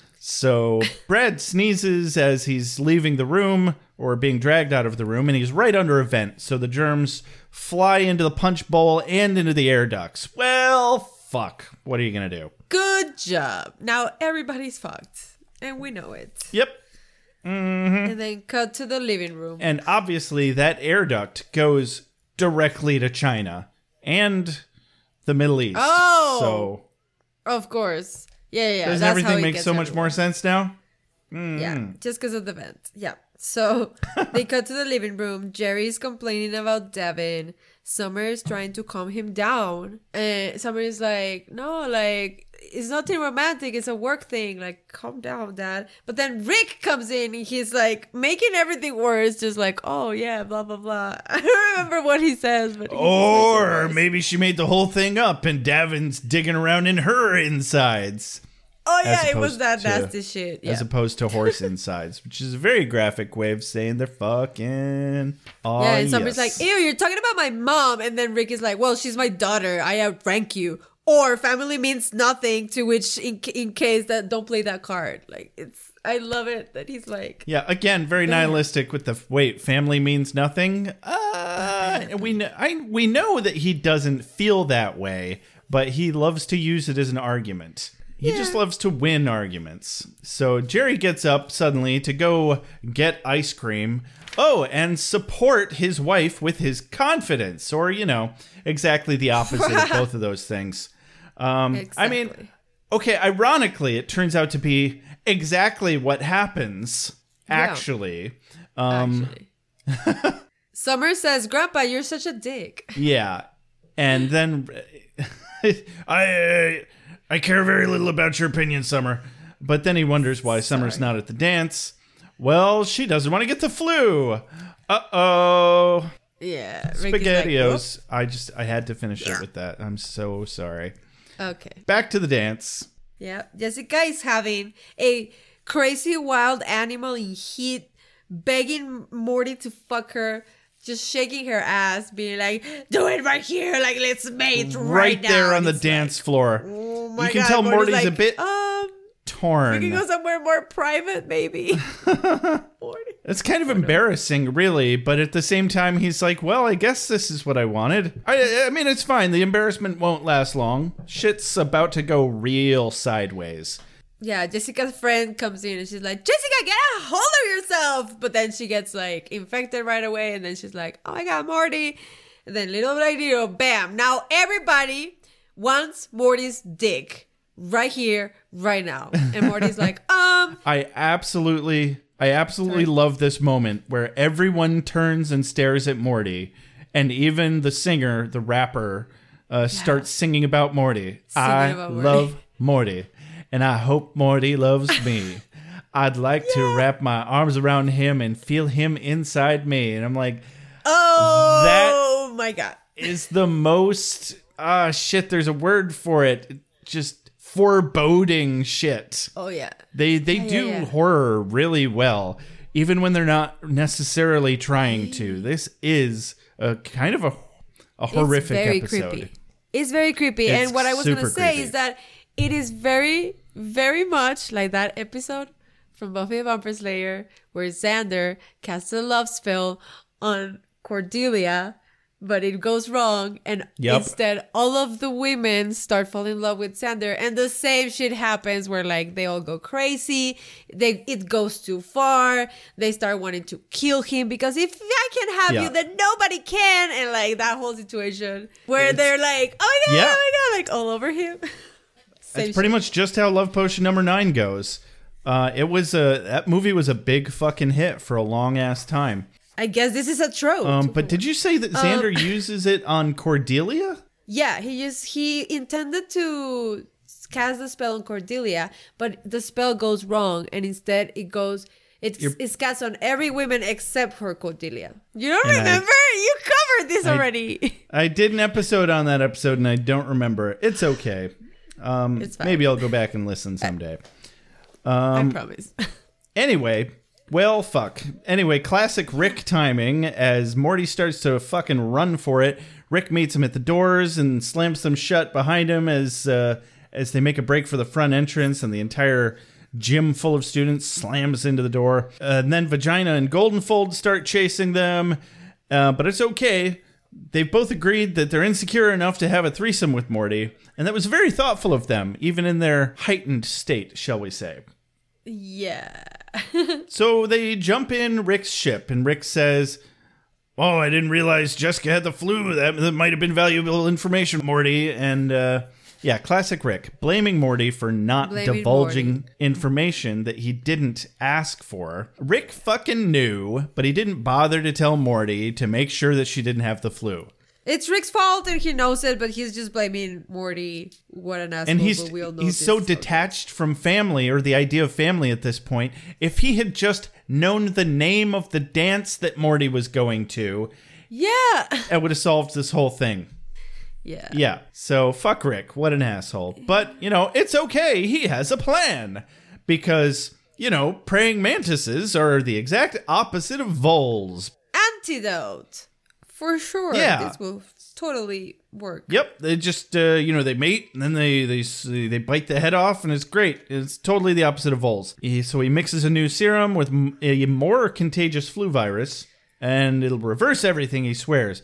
So Brad sneezes as he's leaving the room or being dragged out of the room, and he's right under a vent. So the germs fly into the punch bowl and into the air ducts. Well, fuck. What are you going to do? Good job. Now everybody's fucked. And we know it. Yep. And then cut to the living room. And obviously that air duct goes directly to China and the Middle East. Oh! So Of course. Yeah, yeah, yeah. doesn't That's how everything he make gets so much everywhere. more sense now? Yeah, just because of the vent. Yeah. So they cut to the living room. Jerry's complaining about Devin. Summer is trying to calm him down. And Summer is like, no, like, it's nothing romantic. It's a work thing. Like, calm down, Dad. But then Rick comes in and he's like making everything worse. Just like, oh, yeah, blah, blah, blah. I don't remember what he says. But he just makes it Or worse. maybe she made the whole thing up and Davin's digging around in her insides. Oh, as yeah, it was opposed that to- nasty shit. Yeah. As opposed to horse insides, which is a very graphic way of saying they're fucking. Oh, Yeah, and somebody's yes. like, ew, you're talking about my mom. And then Rick is like, well, she's my daughter. I outrank you. or family means nothing, to which in, in case that don't play that card. Like, it's, I love it that he's like, Yeah, again, very nihilistic with the wait. Family means nothing. Uh, we know, I we know that he doesn't feel that way, but he loves to use it as an argument. He Yeah. just loves to win arguments. So Jerry gets up suddenly to go get ice cream. Oh, and support his wife with his confidence, or you know, exactly the opposite of both of those things. Um, I mean, Exactly. okay, ironically, it turns out to be exactly what happens. Actually, um, actually. Summer says, Grandpa, you're such a dick. yeah, and then I I care very little about your opinion, Summer. But then he wonders why Summer's not at the dance. Well, she doesn't want to get the flu. Uh oh. Yeah. Rick is like, SpaghettiOs. I just I had to finish it with that. I'm so sorry. "Whoop." Okay. Back to the dance. Yeah. Jessica is having a crazy wild animal in heat, begging Morty to fuck her, just shaking her ass, being like, do it right here. Like, let's mate right, Right now. there on And the it's dance like, floor. oh my You can God. tell Morty's like, a bit Um, torn. we can go somewhere more private, maybe. Morty. It's kind of embarrassing, really, but at the same time, he's like, well, I guess this is what I wanted. I, I mean, it's fine. The embarrassment won't last long. Shit's about to go real sideways. Yeah, Jessica's friend comes in and she's like, Jessica, get a hold of yourself. But then she gets like infected right away. And then she's like, oh my God, Morty. And then little by little, bam. Now everybody wants Morty's dick right here, right now. And Morty's like, um, I absolutely, I absolutely love this moment where everyone turns and stares at Morty, and even the singer, the rapper, uh, starts singing about Morty. Singing I about Morty. love Morty, and I hope Morty loves me. I'd like to wrap my arms around him and feel him inside me. And I'm like, oh my God. is the most ah shit. There's a word for it. Just foreboding shit. Oh yeah. They they yeah, do yeah. horror really well, even when they're not necessarily trying to. This is a kind of a a horrific it's very episode. creepy. It's very creepy. It's and what I was going to super say creepy. is that it is very, very much like that episode from Buffy the Vampire Slayer where Xander casts a love spell on Cordelia, but it goes wrong. And Yep. instead, all of the women start falling in love with Xander. And the same shit happens where like they all go crazy. They It goes too far. They start wanting to kill him because if I can have Yeah. you, then nobody can. And like that whole situation where It's- they're like, oh my God, Yeah. oh my God, like all over him. Same That's pretty shit. much just how Love Potion number nine goes. Uh, it was a that movie was a big fucking hit for a long ass time. I guess this is a trope. Um, but did you say that Xander uses it on Cordelia? Yeah, he just he intended to cast the spell on Cordelia, but the spell goes wrong, and instead it goes it's You're- it's cast on every woman except for Cordelia. You don't And I- remember? you covered this I- already. I did an episode on that episode, and I don't remember. It's okay. Um, It's fine. maybe I'll go back and listen someday. I promise. Anyway, well, fuck. Anyway, classic Rick timing as Morty starts to fucking run for it. Rick meets him at the doors and slams them shut behind him as uh, as they make a break for the front entrance, and the entire gym full of students slams into the door. Uh, and then Vagina and Goldenfold start chasing them, uh, but it's okay. They've both agreed that they're insecure enough to have a threesome with Morty, and that was very thoughtful of them, even in their heightened state, shall we say. Yeah. So they jump in Rick's ship, and Rick says, oh, I didn't realize Jessica had the flu. That, that might have been valuable information, Morty. And, uh, yeah, classic Rick, blaming Morty for not Blaming divulging Morty. information that he didn't ask for. Rick fucking knew, but he didn't bother to tell Morty to make sure that she didn't have the flu. It's Rick's fault and he knows it, but he's just blaming Morty. What an asshole. And he's but we all know he's this so is okay. detached from family, or the idea of family at this point. If he had just known the name of the dance that Morty was going to, Yeah. it would have solved this whole thing. Yeah. Yeah, so fuck Rick. What an asshole. But, you know, it's okay. He has a plan. Because, you know, praying mantises are the exact opposite of voles. Antidote. For sure. Yeah. This will totally work. Yep, they just uh, you know they mate and then they they they bite the head off and it's great. It's totally the opposite of voles. He, so he mixes a new serum with a more contagious flu virus, and it'll reverse everything, he swears,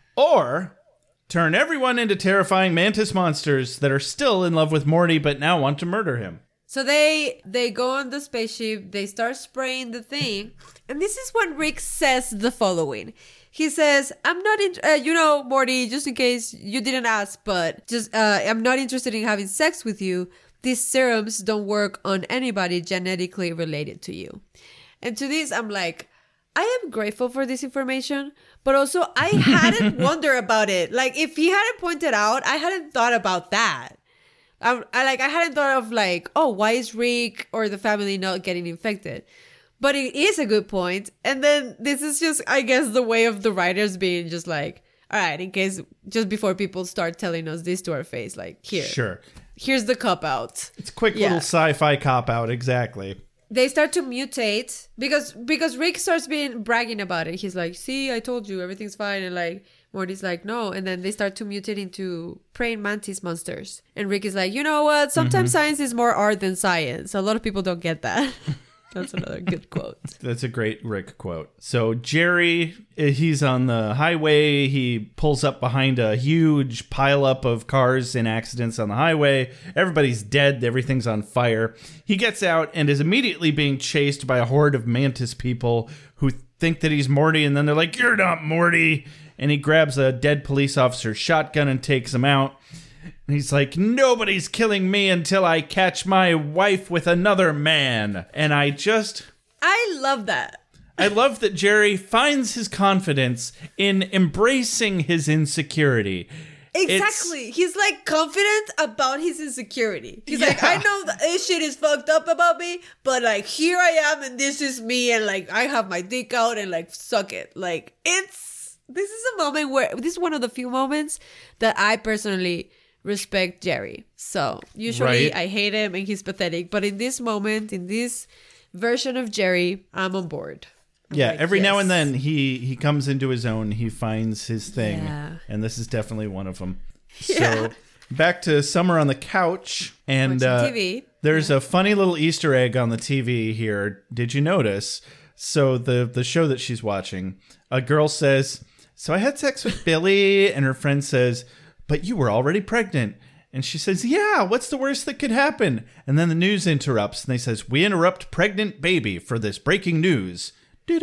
or turn everyone into terrifying mantis monsters that are still in love with Morty but now want to murder him. So they they go on the spaceship, they start spraying the thing, and this is when Rick says the following. He says, I'm not, in, uh, you know, Morty, just in case you didn't ask, but just, uh, I'm not interested in having sex with you. These serums don't work on anybody genetically related to you. And to this, I'm like, I am grateful for this information, but also I hadn't wondered about it. Like, if he hadn't pointed out, I hadn't thought about that. I, I like I hadn't thought of like, oh, why is Rick or the family not getting infected? But it is a good point. And then this is just, I guess, the way of the writers being just like, all right, in case, just before people start telling us this to our face, like, here. Sure. Here's the cop out. It's a quick Yeah. little sci-fi cop out, exactly. They start to mutate because because Rick starts being bragging about it. He's like, see, I told you, everything's fine. And like, Morty's like, no. And then they start to mutate into praying mantis monsters. And Rick is like, you know what? Sometimes mm-hmm. science is more art than science. A lot of people don't get that. That's another good quote. That's a great Rick quote. So Jerry, he's on the highway. He pulls up behind a huge pileup of cars in accidents on the highway. Everybody's dead. Everything's on fire. He gets out and is immediately being chased by a horde of mantis people who think that he's Morty. And then they're like, you're not Morty. And he grabs a dead police officer's shotgun and takes him out. And he's like, nobody's killing me until I catch my wife with another man. And I just... I love that. I love that Jerry finds his confidence in embracing his insecurity. Exactly. It's, He's like confident about his insecurity. He's yeah. like, I know that this shit is fucked up about me, but like, here I am and this is me and like, I have my dick out and like, suck it. Like, it's... This is a moment where... This is one of the few moments that I personally... respect Jerry. So usually right. I hate him and he's pathetic, but in this moment, in this version of Jerry, I'm on board. I'm yeah, like, every yes. now and then he he comes into his own, he finds his thing, yeah. and this is definitely one of them. Yeah. So back to Summer on the couch, and uh, T V. There's yeah. a funny little Easter egg on the T V here. Did you notice? So the the show that she's watching, a girl says, "So I had sex with Billy," and her friend says, "But you were already pregnant." And she says, "Yeah, what's the worst that could happen?" And then the news interrupts, and they says, "We interrupt pregnant baby for this breaking news." Do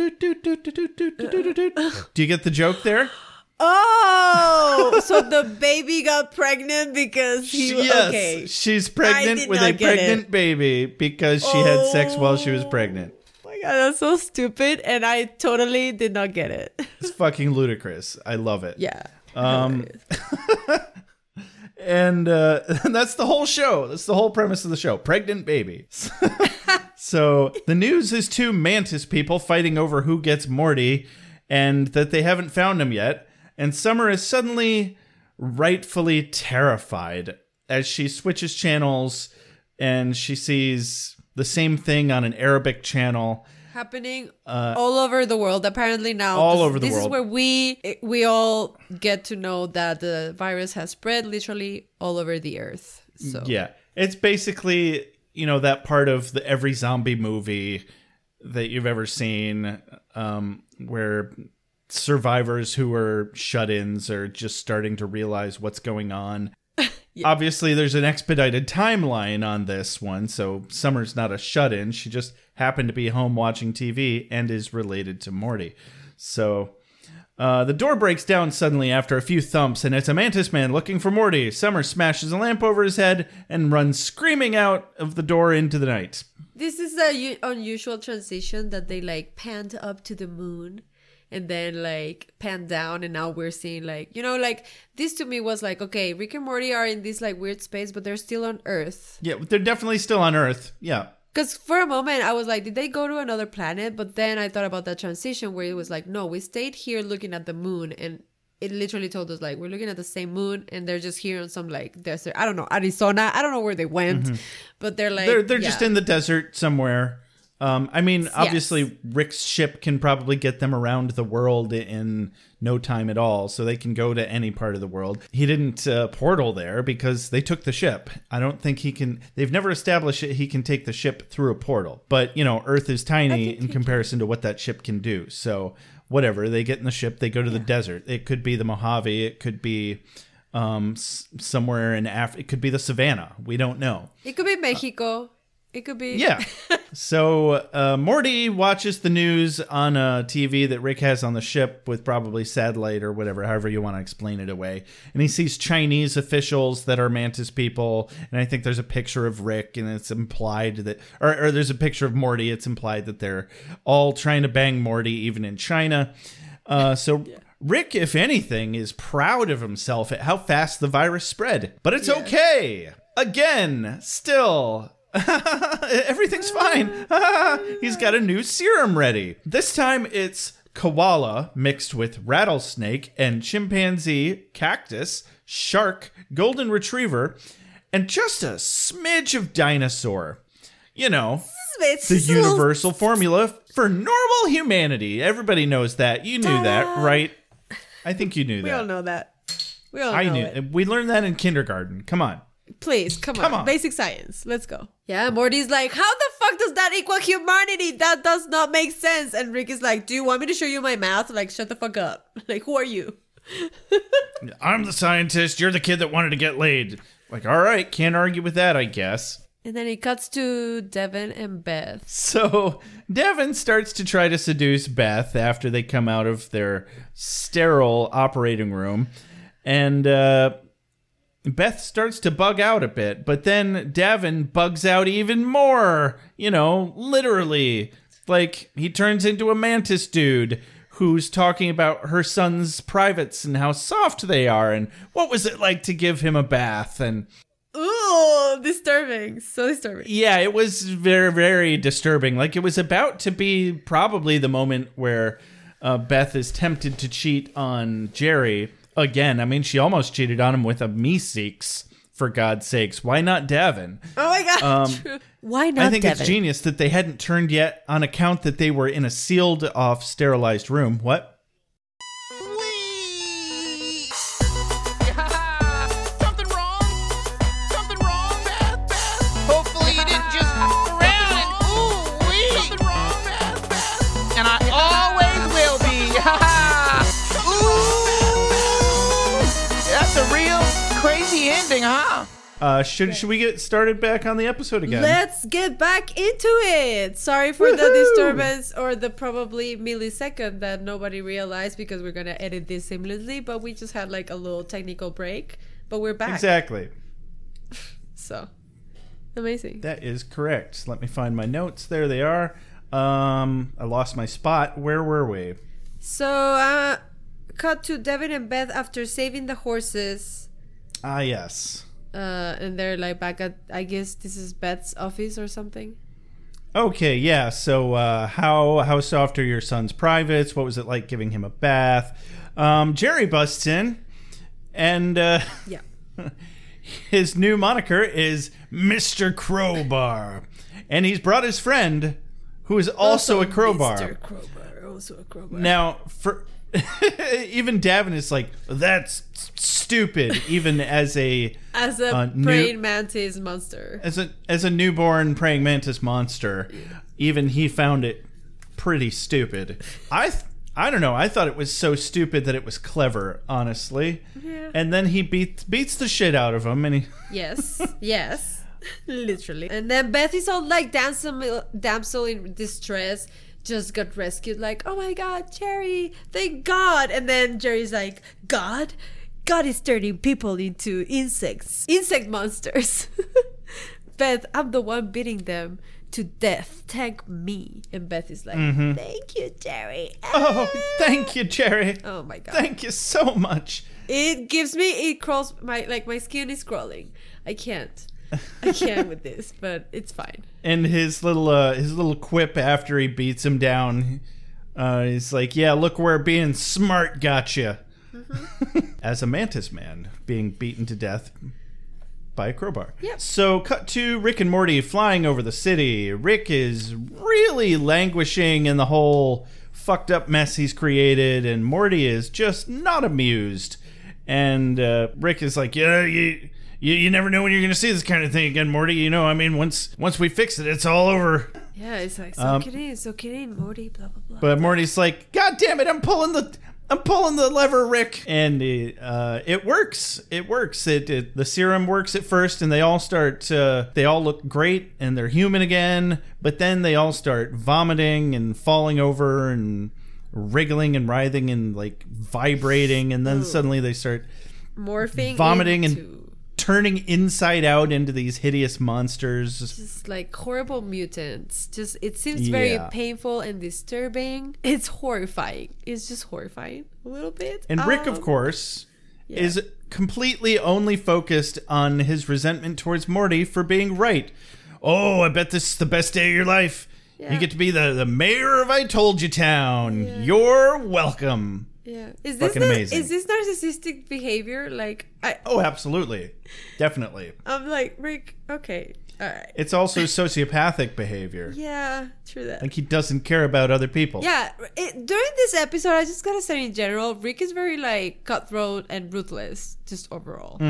you get the joke there? Oh, so the baby got pregnant because he was yes, okay. She's pregnant with a pregnant it. baby because she oh. had sex while she was pregnant. Oh my God, that's so stupid, and I totally did not get it. It's fucking ludicrous. I love it. Yeah. Um, and uh, that's the whole show. That's the whole premise of the show. Pregnant baby. So the news is two mantis people fighting over who gets Morty and that they haven't found him yet. And Summer is suddenly rightfully terrified as she switches channels and she sees the same thing on an Arabic channel. Happening uh, all over the world apparently now. All this, over the this world. This is where we we all get to know that the virus has spread literally all over the earth. So yeah, it's basically, you know, that part of the every zombie movie that you've ever seen um, where survivors who are shut-ins are just starting to realize what's going on. Yeah. Obviously, there's an expedited timeline on this one, so Summer's not a shut-in. She just happened to be home watching T V and is related to Morty. So uh, the door breaks down suddenly after a few thumps, and it's a mantis man looking for Morty. Summer smashes a lamp over his head and runs screaming out of the door into the night. This is a u- unusual transition that they like panned up to the moon. And then, like, pan down, and now we're seeing, like, you know, like, this to me was like, okay, Rick and Morty are in this, like, weird space, but they're still on Earth. Yeah, they're definitely still on Earth. Yeah. Because for a moment, I was like, did they go to another planet? But then I thought about that transition where it was like, no, we stayed here looking at the moon, and it literally told us, like, we're looking at the same moon, and they're just here on some, like, desert. I don't know, Arizona. I don't know where they went, mm-hmm. but they're, like, They're, they're yeah. just in the desert somewhere. Um, I mean, Yes. obviously, Rick's ship can probably get them around the world in no time at all, so they can go to any part of the world. He didn't uh, portal there because they took the ship. I don't think he can... They've never established it. He can take the ship through a portal. But, you know, Earth is tiny in comparison to what that ship can do. So, whatever. They get in the ship. They go to the desert. It could be the Mojave. It could be um, s- somewhere in Africa. It could be the savannah. We don't know. It could be Mexico. It could be... Yeah. So uh, Morty watches the news on a T V that Rick has on the ship with probably satellite or whatever, however you want to explain it away. And he sees Chinese officials that are Mantis people. And I think there's a picture of Rick, and it's implied that, or, or there's a picture of Morty. It's implied that they're all trying to bang Morty, even in China. Uh, so yeah. Rick, if anything, is proud of himself at how fast the virus spread. But it's Yeah. okay. Again, still... Everything's fine. He's got a new serum ready. This time it's koala mixed with rattlesnake and chimpanzee, cactus, shark, golden retriever, and just a smidge of dinosaur. You know, It's the so- universal formula for normal humanity. Everybody knows that. You knew that, right? I think you knew We that. all know that. We all I know knew. it. We learned that in kindergarten. Come on. Please, come, Come on. on. Basic science. Let's go. Yeah, Morty's like, how the fuck does that equal humanity? That does not make sense. And Rick is like, do you want me to show you my math? Like, shut the fuck up. Like, who are you? I'm the scientist. You're the kid that wanted to get laid. Like, all right, can't argue with that, I guess. And then it cuts to Devin and Beth. So Devin starts to try to seduce Beth after they come out of their sterile operating room. And uh, Beth starts to bug out a bit. But then Devin bugs out even more. You know, literally. Like, he turns into a mantis dude who's talking about her son's privates and how soft they are. And what was it like to give him a bath? And... Ooh, disturbing. So disturbing. yeah, it was very, very disturbing. Like, it was about to be probably the moment where uh, Beth is tempted to cheat on Jerry again. I mean, she almost cheated on him with a Meeseeks, for God's sakes. Why not Devin? Oh my God. Um, True. Why not I think Devin? it's genius that they hadn't turned yet on account that they were in a sealed off, sterilized room. What? Something wrong? Something wrong, Beth? Beth? Hopefully you didn't just f around and ooh wee. Something wrong, Beth? Beth? And I always will be. Ooh, that's a real crazy ending, huh? Uh, should should we get started back on the episode again? Let's get back into it. Sorry for the Woohoo! disturbance or the probably millisecond that nobody realized because we're going to edit this seamlessly, but we just had like a little technical break, but we're back. Exactly. So, amazing. That is correct. Let me find my notes. There they are. Um, I lost my spot. Where were we? So, uh, cut to Devin and Beth after saving the horses. Ah, yes. Uh, and they're like back at, I guess this is Beth's office or something. Okay, yeah. So, uh, how how soft are your son's privates? What was it like giving him a bath? Um, Jerry busts in, and uh, Yeah. his new moniker is Mister Crowbar, and he's brought his friend, who is also, a crowbar. Mister Crowbar, also a crowbar. Now, for even Davin is like, that's stupid. Even as a As a uh, new- praying mantis monster. as a as a newborn praying mantis monster, even he found it pretty stupid. I th- I don't know. I thought it was so stupid that it was clever, honestly. Yeah. And then he beats beats the shit out of him, and he. Yes, yes, literally. And then Beth is all like damsel, damsel in distress, just got rescued. Like, oh my God, Jerry, thank God. And then Jerry's like, God, God is turning people into insects, insect monsters. Beth, I'm the one beating them to death. Thank me. And Beth is like, thank you, Jerry. Oh, thank you, Jerry. Oh my God. Thank you so much. It gives me, it crawls, my, like my skin is crawling. I can't. I can't with this, but it's fine. And his little uh, his little quip after he beats him down, uh, he's like, "Yeah, look where being smart got you." Mm-hmm. As a mantis man being beaten to death, by a crowbar. Yep. So cut to Rick and Morty flying over the city. Rick is really languishing in the whole fucked up mess he's created, and Morty is just not amused. And uh, Rick is like, yeah, you, you you never know when you're going to see this kind of thing again, Morty. You know, I mean, once once we fix it, it's all over. Yeah, it's like, so Um, kidding, so kidding, Morty, blah, blah, blah. But Morty's like, God damn it, I'm pulling the... I'm pulling the lever, Rick, and uh, it works. It works. It, it the serum works at first, and they all start. Uh, they all look great, and they're human again. But then they all start vomiting and falling over and wriggling and writhing and like vibrating, and then Ooh. suddenly they start Morphing vomiting into and turning inside out into these hideous monsters. just like horrible mutants. Just it seems very Yeah. painful and disturbing. It's horrifying. It's just horrifying a little bit. And Rick, of Um, course, yeah. is completely only focused on his resentment towards Morty for being right. Oh, I bet this is the best day of your life. Yeah. You get to be the, the mayor of I Told You Town. You're welcome. Yeah. Is this Fucking the- amazing. is this narcissistic behavior? Like I Oh, absolutely. Definitely. I'm like, Rick, okay. All right. It's also sociopathic behavior. Yeah, true that. Like he doesn't care about other people. Yeah, it, during this episode, I just gotta say in general, Rick is very like cutthroat and ruthless, just overall.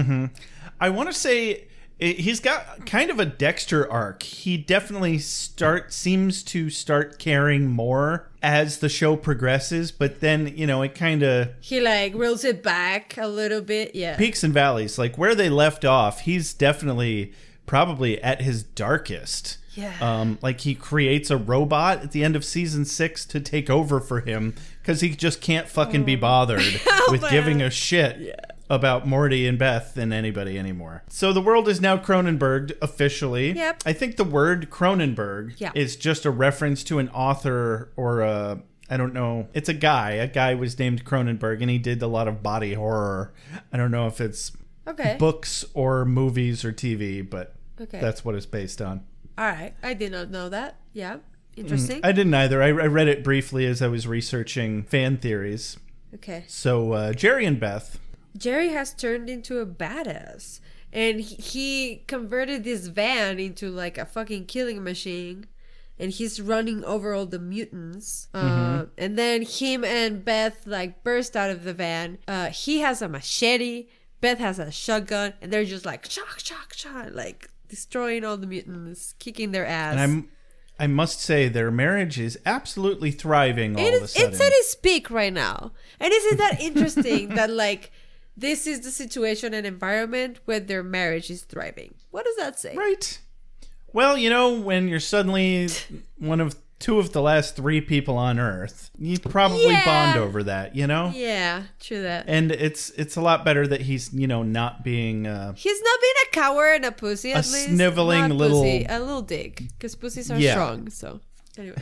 I want to say it, he's got kind of a Dexter arc. He definitely start seems to start caring more as the show progresses, but then, you know, it kind of He like reels it back a little bit. Yeah. peaks and valleys. Like where they left off, he's definitely probably at his darkest. Yeah. Um, like he creates a robot at the end of season six to take over for him because he just can't fucking be bothered with man. giving a shit about Morty and Beth and anybody anymore. So the world is now Cronenberged officially. Yep. I think the word Cronenberg Yeah. is just a reference to an author or a, I don't know. It's a guy. A guy was named Cronenberg and he did a lot of body horror. I don't know if it's Okay. books or movies or T V, but Okay. that's what it's based on. All right. I did not know that. Yeah. Interesting. I didn't either. I, I read it briefly as I was researching fan theories. Okay. So uh, Jerry and Beth. Jerry has turned into a badass, and he, he converted this van into like a fucking killing machine, and he's running over all the mutants. Uh, and then him and Beth like burst out of the van. Uh, he has a machete. Beth has a shotgun, and they're just like shock, shock, shock, like destroying all the mutants, kicking their ass. And I'm, I must say, their marriage is absolutely thriving all It of a is, sudden. it's at its peak right now. And isn't that interesting that like this is the situation and environment where their marriage is thriving? What does that say? Right. Well, you know, when you're suddenly one of two of the last three people on Earth, you probably Yeah. bond over that, you know? Yeah, true that. And it's it's a lot better that he's, you know, not being... Uh, He's not being a coward and a pussy, at A least. sniveling Not little- pussy, a little dick. Because pussies are Yeah. strong, so... Anyway.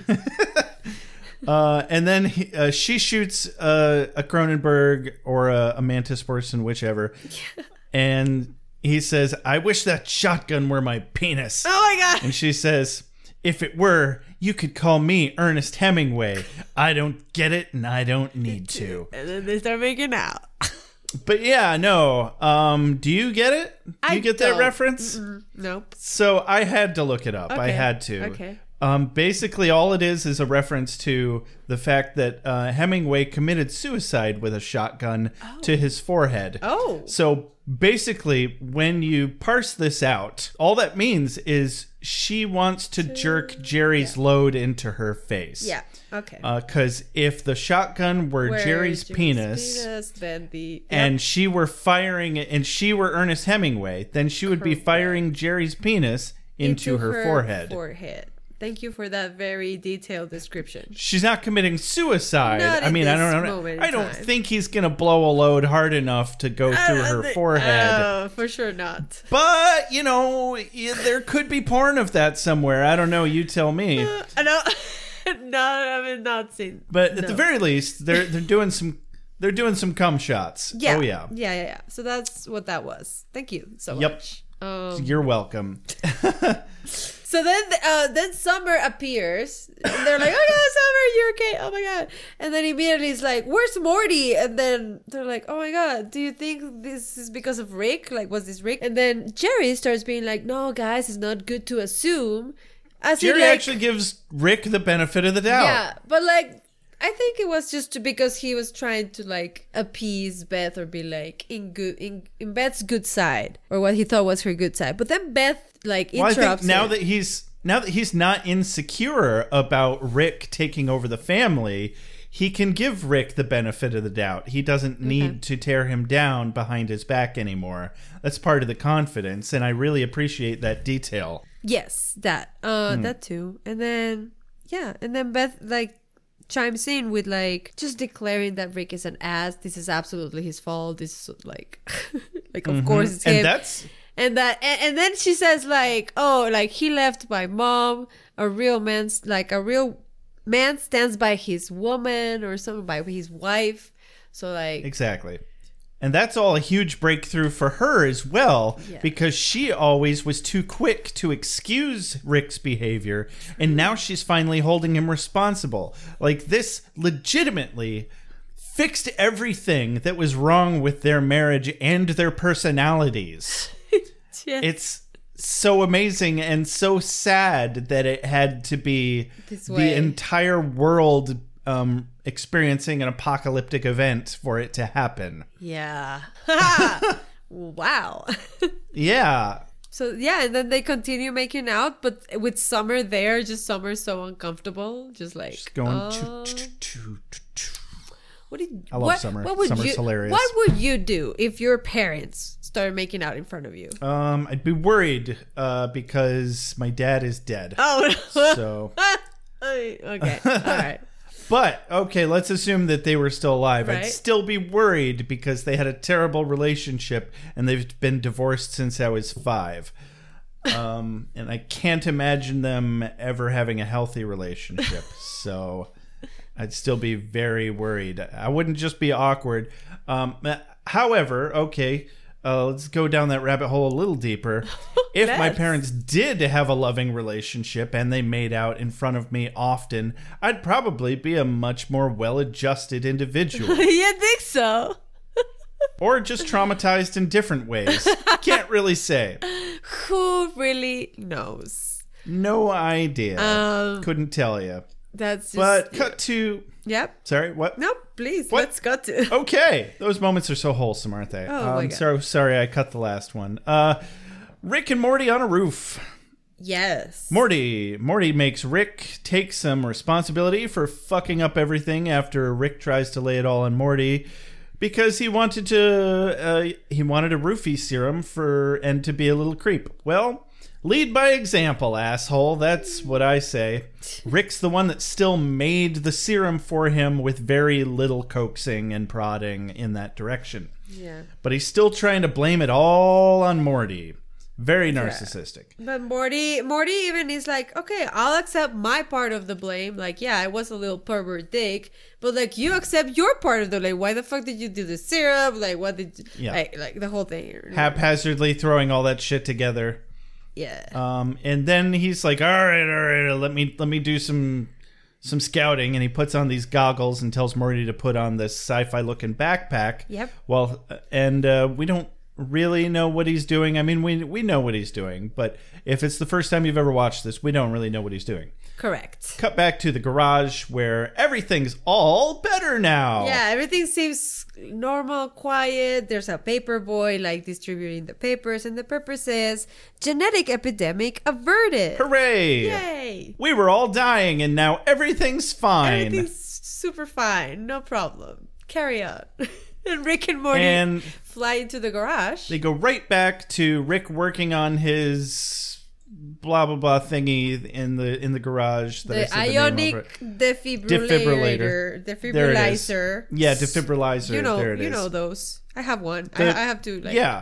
Uh, and then he, uh, she shoots uh, a Cronenberg or a, a Mantis person, whichever. And he says, I wish that shotgun were my penis. Oh my god! And she says, if it were, you could call me Ernest Hemingway. I don't get it and I don't need to. And then they start making out. But yeah, no. Um, do you get it? Do you I get that don't. reference? Nope. So I had to look it up. I Okay. had to. Okay. Um, basically, all it is is a reference to the fact that uh, Hemingway committed suicide with a shotgun to his forehead. Oh. So basically, when you parse this out, all that means is she wants to jerk Jerry's load into her face. Yeah. Okay. Because if the shotgun were Where Jerry's, penis, penis, then the... and she were firing it, and she were Ernest Hemingway, then she would be Correct. firing Jerry's penis into, her, forehead. Forehead. Thank you for that very detailed description. She's not committing suicide. Not I at mean, I this don't know. moment in I don't time. think he's gonna blow a load hard enough to go through her Uh, forehead. Oh, for sure not. But you know, y- there could be porn of that somewhere. I don't know. You tell me. I know. No, I have not seen. But at no. the very least, they're they're doing some they're doing some cum shots. Yeah. Oh yeah. Yeah, yeah, yeah. So that's what that was. Thank you so Yep. much. Um, You're welcome. So then, uh, then Summer appears, and they're like, "Oh yeah, Summer, you're okay. Oh my god!" And then immediately he's like, "Where's Morty?" And then they're like, "Oh my god, do you think this is because of Rick? Like, was this Rick?" And then Jerry starts being like, "No, guys, it's not good to assume." As Jerry he, like, actually gives Rick the benefit of the doubt. yeah, but like, I think it was just because he was trying to like appease Beth or be like in good in, in Beth's good side, or what he thought was her good side. But then Beth like Well, I interrupts think now him. that he's now that he's not insecure about Rick taking over the family, he can give Rick the benefit of the doubt. He doesn't need to tear him down behind his back anymore. That's part of the confidence, and I really appreciate that detail. Yes, that uh Hmm. that too. And then yeah, and then Beth like chimes in with like just declaring that Rick is an ass. This is absolutely his fault. This is like like of course it's him. And that's And that and, and then she says like, "Oh, like he left my mom. A real man's like a real man stands by his woman or something, by his wife." So like exactly. And that's all a huge breakthrough for her as well, Yeah. because she always was too quick to excuse Rick's behavior, and now she's finally holding him responsible. Like, this legitimately fixed everything that was wrong with their marriage and their personalities. yeah. It's so amazing and so sad that it had to be This the way. entire world um, experiencing an apocalyptic event for it to happen. Yeah. Wow. Yeah. So yeah, and then they continue making out, but with Summer there, just Summer so uncomfortable, just like Just going. oh. choo, choo, choo, choo, choo. What did I love what, Summer. What would Summer's you, hilarious. What would you do if your parents started making out in front of you? Um, I'd be worried uh, because my dad is dead. Oh, So, okay, all right. but okay, let's assume that they were still alive. Right. I'd still be worried because they had a terrible relationship and they've been divorced since I was five. Um, and I can't imagine them ever having a healthy relationship. So I'd still be very worried. I wouldn't just be awkward. Um, however, okay, uh, let's go down that rabbit hole a little deeper. If my Let's. parents did have a loving relationship and they made out in front of me often, I'd probably be a much more well-adjusted individual. You think so? Or just traumatized in different ways. Can't really say. Who really knows? No idea. Um, Couldn't tell you. That's just, But cut to... Yep. Sorry, what? No, please. What? Let's go to. Okay. Those moments are so wholesome, aren't they? Oh, my um, God. so sorry I cut the last one. Uh, Rick and Morty on a roof. Yes. Morty. Morty makes Rick take some responsibility for fucking up everything after Rick tries to lay it all on Morty because he wanted to uh, he wanted a roofie serum for and to be a little creep. Well, lead by example, asshole. That's what I say. Rick's the one that still made the serum for him with very little coaxing and prodding in that direction. Yeah. But he's still trying to blame it all on Morty. Very narcissistic. But Morty, Morty even is like, okay, I'll accept my part of the blame. Like, yeah, I was a little pervert dick, but like, you accept your part of the blame. Why the fuck did you do the syrup? Like, what did? You, Yeah. like, like the whole thing. Haphazardly throwing all that shit together. Yeah. Um, and then he's like, all right, all right, let me let me do some some scouting, and he puts on these goggles and tells Morty to put on this sci-fi looking backpack. Yep. Well, and uh, we don't really know what he's doing. I mean, we we know what he's doing, but if it's the first time you've ever watched this, we don't really know what he's doing. Correct. Cut back to the garage where everything's all better now. Yeah, everything seems normal, quiet. There's a paper boy like distributing the papers, and the paper says genetic epidemic averted. Hooray! Yay! We were all dying, and now everything's fine. Everything's super fine, no problem. Carry on. And Rick and Morty And fly into the garage. they go right back to Rick working on his blah blah blah thingy in the in the garage. That I The said the name ionic of it. defibrillator. Defibrillator. There it is. Defibrillator. Yeah, defibrillator. You know, there it you is. know those. I have one. The- I, I have to like. yeah.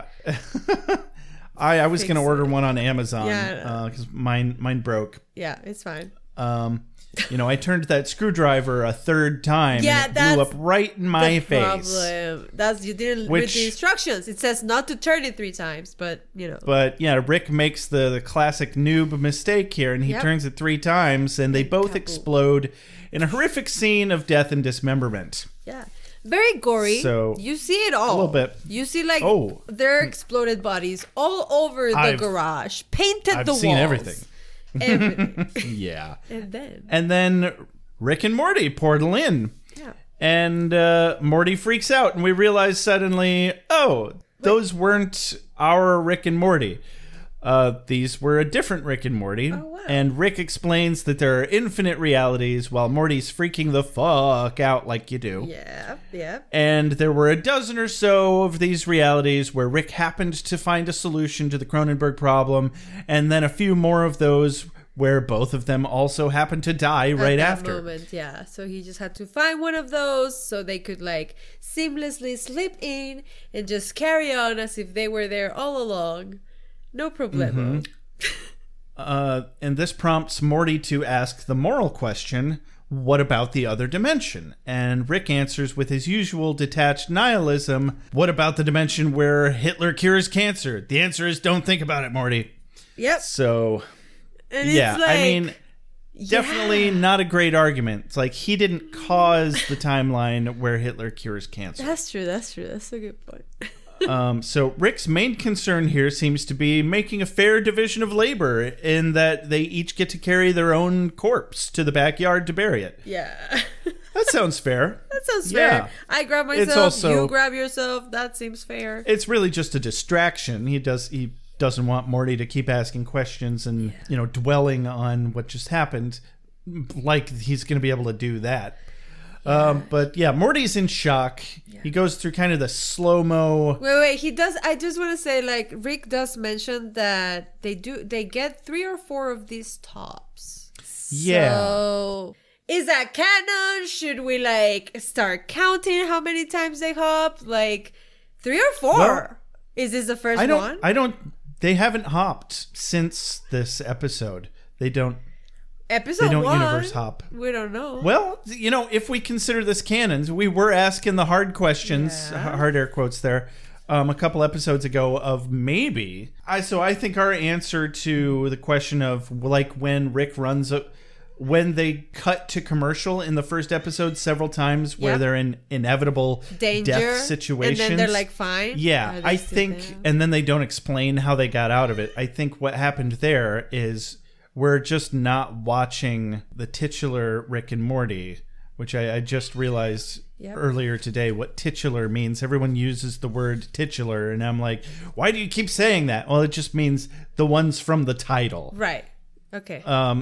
I I was Fix gonna order it. one on Amazon Yeah. because mine mine broke. Yeah, it's fine. Um, You know, I turned that screwdriver a third time Yeah, and it that's blew up right in my the face. problem. That's you didn't read Which- the instructions. It says not to turn it three times, but you know. But yeah, Rick makes the, the classic noob mistake here, and he Yep. turns it three times, and they both Kaboom. explode in a horrific scene of death and dismemberment. Yeah. Very gory. So, you see it all. a little bit. You see like Oh. their exploded bodies all over the I've- garage. Painted I've the seen walls. everything. Everything. Yeah. and then And then Rick and Morty portal in. yeah. And uh, Morty freaks out, and we realize suddenly, oh, those weren't our Rick and Morty. Uh, these were a different Rick and Morty. Oh, wow. And Rick explains that there are infinite realities while Morty's freaking the fuck out like you do. Yeah, yeah. And there were a dozen or so of these realities where Rick happened to find a solution to the Cronenberg problem, and then a few more of those where both of them also happened to die right At that after. moment, yeah. So he just had to find one of those so they could like seamlessly slip in and just carry on as if they were there all along. No problemo. Mm-hmm. Uh, and this prompts Morty to ask the moral question, what about the other dimension? And Rick answers with his usual detached nihilism, what about the dimension where Hitler cures cancer? The answer is don't think about it, Morty. Yep. So, And yeah, it's like, I mean, definitely not a great argument. It's like he didn't cause the timeline where Hitler cures cancer. That's true. That's true. That's a good point. Um, so Rick's main concern here seems to be making a fair division of labor in that they each get to carry their own corpse to the backyard to bury it. Yeah. That sounds fair. That sounds Yeah. fair. I grab myself, It's also- you grab yourself. That seems fair. It's really just a distraction. He does he doesn't want Morty to keep asking questions and you know dwelling on what just happened, like he's going to be able to do that. Um, but yeah, Morty's in shock. He goes through kind of the slow mo. Wait, wait. He does. I just want to say, like, Rick does mention that they do. They get three or four of these tops. Yeah. So, is that canon? Should we like start counting how many times they hop? Like, three or four? Well, is this the first I don't. one? I don't. They haven't hopped since this episode. They don't. Episode They don't one. universe hop. We don't know. Well, you know, if we consider this canon, we were asking the hard questions, Yeah. h- hard air quotes there, um, a couple episodes ago of maybe. I so I think our answer to the question of like when Rick runs a, when they cut to commercial in the first episode several times where Yep. they're in inevitable Danger. death situations. And then they're like, fine. Yeah, Are they I still think, there? and then they don't explain how they got out of it. I think what happened there is we're just not watching the titular Rick and Morty, which I, I just realized Yep. earlier today what titular means. Everyone uses the word titular, and I'm like, why do you keep saying that? Well, it just means the ones from the title. Right. Okay. Um,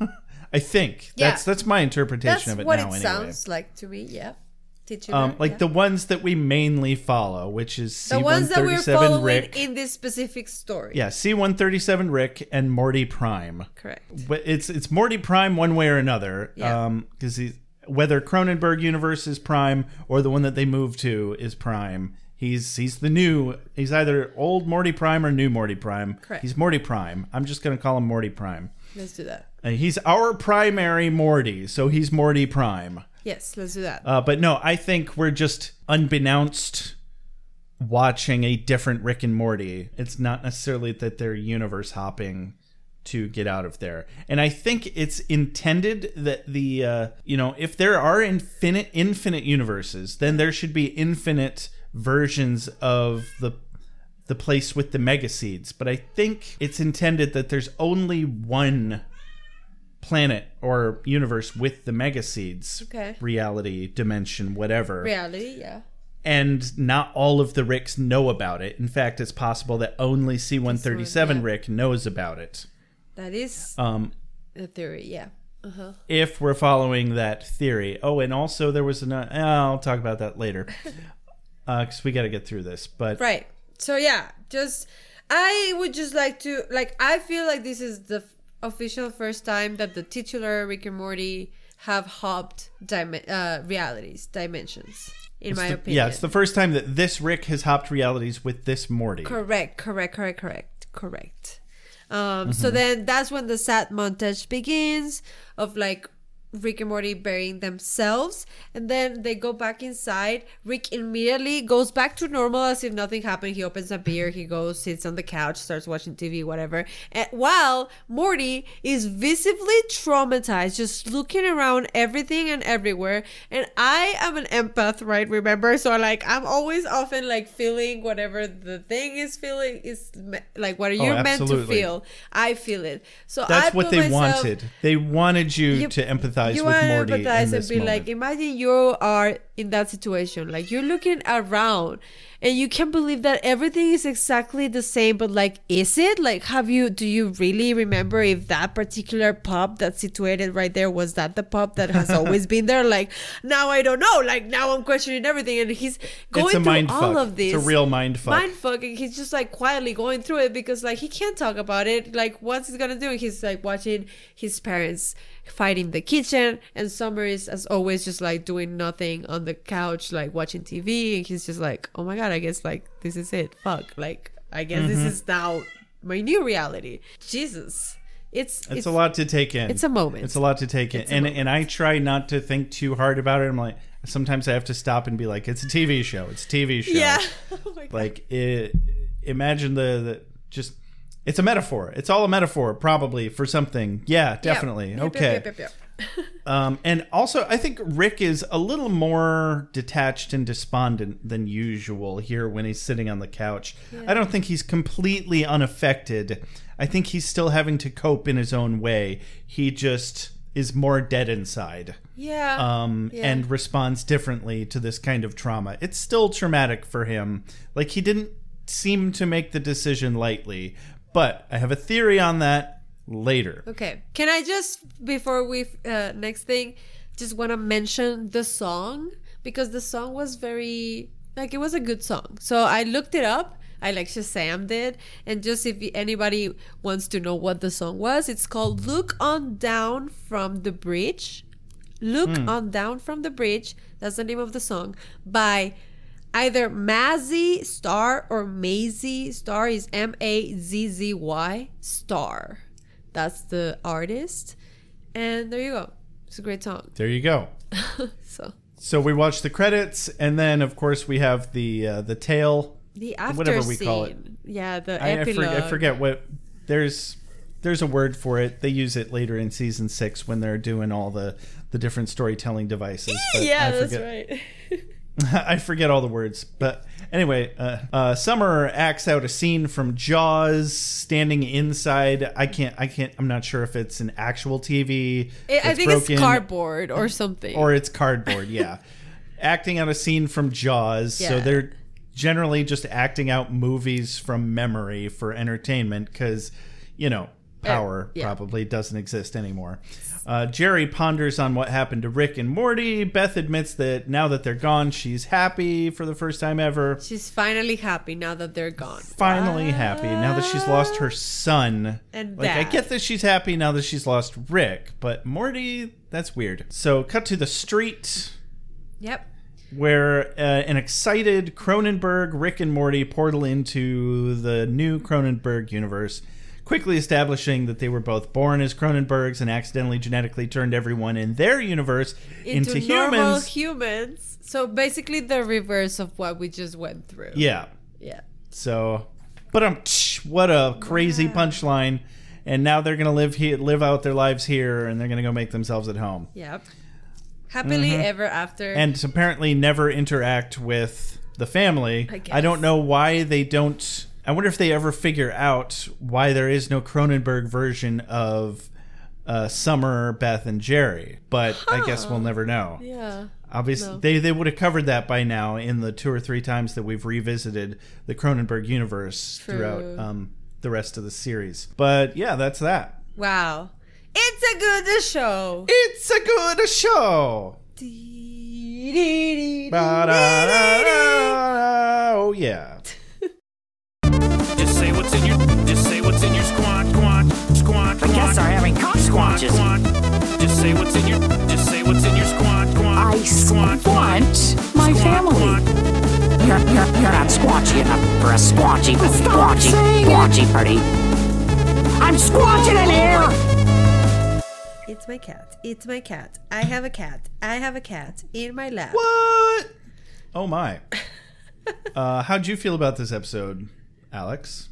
I think Yeah. that's that's my interpretation That's of it what now. it anyway. sounds like to me. Yeah. Titular, Um, like yeah. the ones that we mainly follow, which is C the one ones that we're thirty-seven following Rick. in this specific story. Yeah, C one thirty-seven Rick and Morty Prime. Correct. But it's it's Morty Prime one way or another. Yeah. Um, because whether Cronenberg universe is Prime or the one that they moved to is Prime, he's he's the new. He's either old Morty Prime or new Morty Prime. Correct. He's Morty Prime. I'm just gonna call him Morty Prime. Let's do that. Uh, he's our primary Morty, so he's Morty Prime. Yes, let's do that. Uh, but no, I think we're just unbeknownst watching a different Rick and Morty. It's not necessarily that they're universe hopping to get out of there. And I think it's intended that the, uh, you know, if there are infinite, infinite universes, then there should be infinite versions of the the place with the mega seeds. But I think it's intended that there's only one planet or universe with the mega seeds, Okay. reality, dimension, whatever. Reality, yeah. And not all of the Ricks know about it. In fact, it's possible that only C one thirty-seven yeah. Rick knows about it. That is Um, a theory, yeah. Uh-huh. if we're following that theory. Oh, and also there was an. Uh, I'll talk about that later, because we got to get through this. But Right. So yeah, just I would just like to like I feel like this is the f- official first time that the titular Rick and Morty have hopped dim- uh, realities, dimensions. In it's my the- opinion. yeah, it's the first time that this Rick has hopped realities with this Morty. Correct, correct, correct, correct, correct. Um, Mm-hmm. So then that's when the sad montage begins of like Rick and Morty burying themselves, and then they go back inside. Rick immediately goes back to normal as if nothing happened. He opens a beer, he goes, sits on the couch, starts watching T V, whatever. And while Morty is visibly traumatized, just looking around everything and everywhere. And I am an empath, right? Remember? So like I'm always often like feeling whatever the thing is feeling is me- like what are you Oh, meant to absolutely. feel. I feel it. So That's I what put they myself- wanted. They wanted you, You- to empathize you with wanna Morty empathize in this and be moment. like, imagine you are in that situation, like you're looking around and you can't believe that everything is exactly the same, but like, is it? Like, have you, do you really remember if that particular pub that's situated right there, was that the pub that has always been there? Like, now I don't know. Like, now I'm questioning everything. And he's going It's a through mind all fuck. of this. It's a real mind fuck. Mind fuck. And he's just like quietly going through it because like he can't talk about it. Like, what's he gonna do? He's like watching his parents fight in the kitchen, and Summer is as always just like doing nothing on the couch, like watching T V, and he's just like, oh my god, I guess like this is it. Fuck. Like I guess Mm-hmm. this is now my new reality. Jesus. It's It's, it's a lot to take in. it's a moment. It's a lot to take in. It's a And moment. and I try not to think too hard about it. I'm like, sometimes I have to stop and be like, it's a T V show. It's a T V show. Yeah. Oh my god. Like, it, imagine the, the, just, it's a metaphor. It's all a metaphor, probably, for something. Yeah, definitely. Yep. Yep, Okay. yep, yep, yep, yep. Um, and also, I think Rick is a little more detached and despondent than usual here when he's sitting on the couch. I don't think he's completely unaffected. I think he's still having to cope in his own way. He just is more dead inside. Yeah. Um, Yeah. and responds differently to this kind of trauma. It's still traumatic for him. Like, he didn't seem to make the decision lightly. But I have a theory on that later. Okay. Can I just, before we, uh, next thing, just want to mention the song? Because the song was very, like, it was a good song. So I looked it up. I like Shazam did. And just if anybody wants to know what the song was, it's called Look On Down From the Bridge. Look On Down From the Bridge. That's the name of the song. By either Mazzy Star or Maisie Star. Is M A Z Z Y Star. That's the artist. And there you go. It's a great song. There you go. So So we watch the credits, and then, of course, we have the uh, the tail. the after Whatever we scene. call it. Yeah, the I, I, epilogue. forget, I forget what. There's there's a word for it. They use it later in season six when they're doing all the, the different storytelling devices. but Yeah, I that's forget, right. I forget all the words. But anyway, uh, uh, Summer acts out a scene from Jaws standing inside. I can't. I can't. I'm not sure if it's an actual T V. It- I that's think broken, it's cardboard or something. or it's cardboard. Yeah, acting out a scene from Jaws. So Yeah. they're generally just acting out movies from memory for entertainment because, you know, power yeah. probably doesn't exist anymore. Uh, Jerry ponders on what happened to Rick and Morty. Beth admits that now that they're gone, she's happy for the first time ever. She's finally happy now that they're gone. Finally happy now that she's lost her son. And like, I dad. get that she's happy now that she's lost Rick, but Morty, that's weird. So cut to the street Yep. where uh, an excited Cronenberg, Rick and Morty portal into the new Cronenberg universe, quickly establishing that they were both born as Cronenbergs and accidentally genetically turned everyone in their universe into, Into, normal humans. humans. So basically the reverse of what we just went through. Yeah. Yeah. So, but um, what a crazy punchline! And now they're gonna live here, live out their lives here, and they're gonna go make themselves at home, Yep. Happily ever after. Mm-hmm. and apparently never interact with the family. I I don't guess. know why they don't. I wonder if they ever figure out why there is no Cronenberg version of uh, Summer, Beth, and Jerry. But I guess we'll never know. yeah. Obviously, No. they, they would have covered that by now in the two or three times that we've revisited the Cronenberg universe True. throughout um, the rest of the series. But yeah, that's that. Wow. It's a good show. It's a good show. Ba-da-da-da. Oh yeah. Just say what's in your, just say what's in your squad, squad, squad, I guess they're having cock squad, squatches. squad. Just say what's in your, just say what's in your squad, squad. I squat my family. You're, you're, you're not squatchy enough for a squatchy, Stop squatchy, saying it. squatchy party. I'm squatching in here! It's my cat. It's my cat. I have a cat. I have a cat in my lap. What? Oh my. uh, how'd you feel about this episode, Alex?